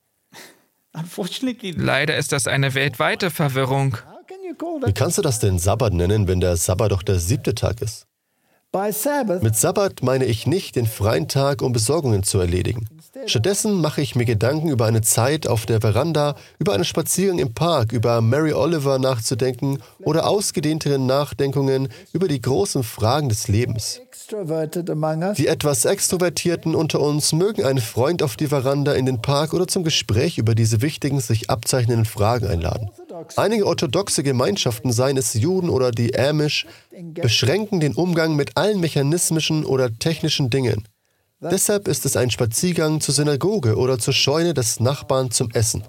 S1: Leider ist das eine weltweite Verwirrung.
S2: Wie kannst du das denn Sabbat nennen, wenn der Sabbat doch der 7. Tag ist? Mit Sabbat meine ich nicht den freien Tag, um Besorgungen zu erledigen. Stattdessen mache ich mir Gedanken über eine Zeit auf der Veranda, über einen Spaziergang im Park, über Mary Oliver nachzudenken oder ausgedehnteren Nachdenkungen über die großen Fragen des Lebens. Die etwas Extrovertierten unter uns mögen einen Freund auf die Veranda, in den Park oder zum Gespräch über diese wichtigen, sich abzeichnenden Fragen einladen. Einige orthodoxe Gemeinschaften, seien es Juden oder die Amish, beschränken den Umgang mit allen mechanistischen oder technischen Dingen. Deshalb ist es ein Spaziergang zur Synagoge oder zur Scheune des Nachbarn zum Essen.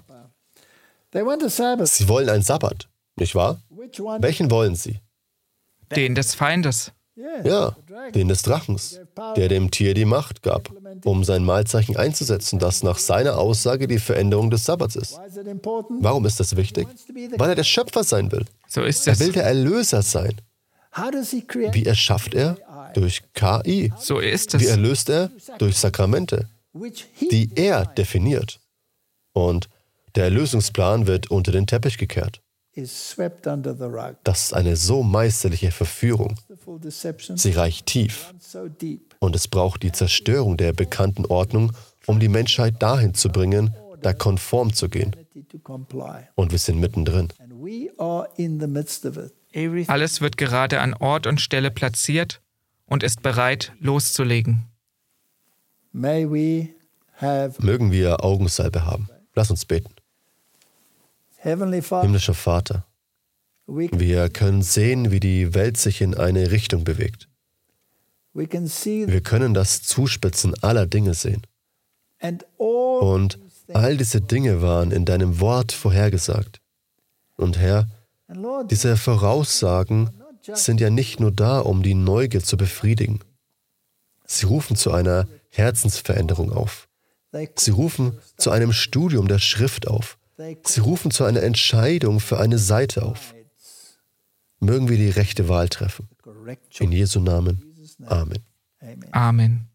S2: Sie wollen einen Sabbat, nicht wahr? Welchen wollen Sie?
S1: Den des Feindes.
S2: Ja, den des Drachens, der dem Tier die Macht gab, um sein Mahlzeichen einzusetzen, das nach seiner Aussage die Veränderung des Sabbats ist. Warum ist das wichtig? Weil er der Schöpfer sein will.
S1: So ist
S2: er
S1: es.
S2: will der Erlöser sein. Wie erschafft er? Durch KI.
S1: So ist es.
S2: Wie erlöst er? Durch Sakramente, die er definiert. Und der Erlösungsplan wird unter den Teppich gekehrt. Das ist eine so meisterliche Verführung. Sie reicht tief. Und es braucht die Zerstörung der bekannten Ordnung, um die Menschheit dahin zu bringen, da konform zu gehen. Und wir sind mittendrin.
S1: Alles wird gerade an Ort und Stelle platziert und ist bereit, loszulegen.
S2: Mögen wir Augensalbe haben. Lass uns beten. Himmlischer Vater, wir können sehen, wie die Welt sich in eine Richtung bewegt. Wir können das Zuspitzen aller Dinge sehen. Und all diese Dinge waren in deinem Wort vorhergesagt. Und Herr, diese Voraussagen sind ja nicht nur da, um die Neugier zu befriedigen. Sie rufen zu einer Herzensveränderung auf. Sie rufen zu einem Studium der Schrift auf. Sie rufen zu einer Entscheidung für eine Seite auf. Mögen wir die rechte Wahl treffen. In Jesu Namen. Amen.
S1: Amen.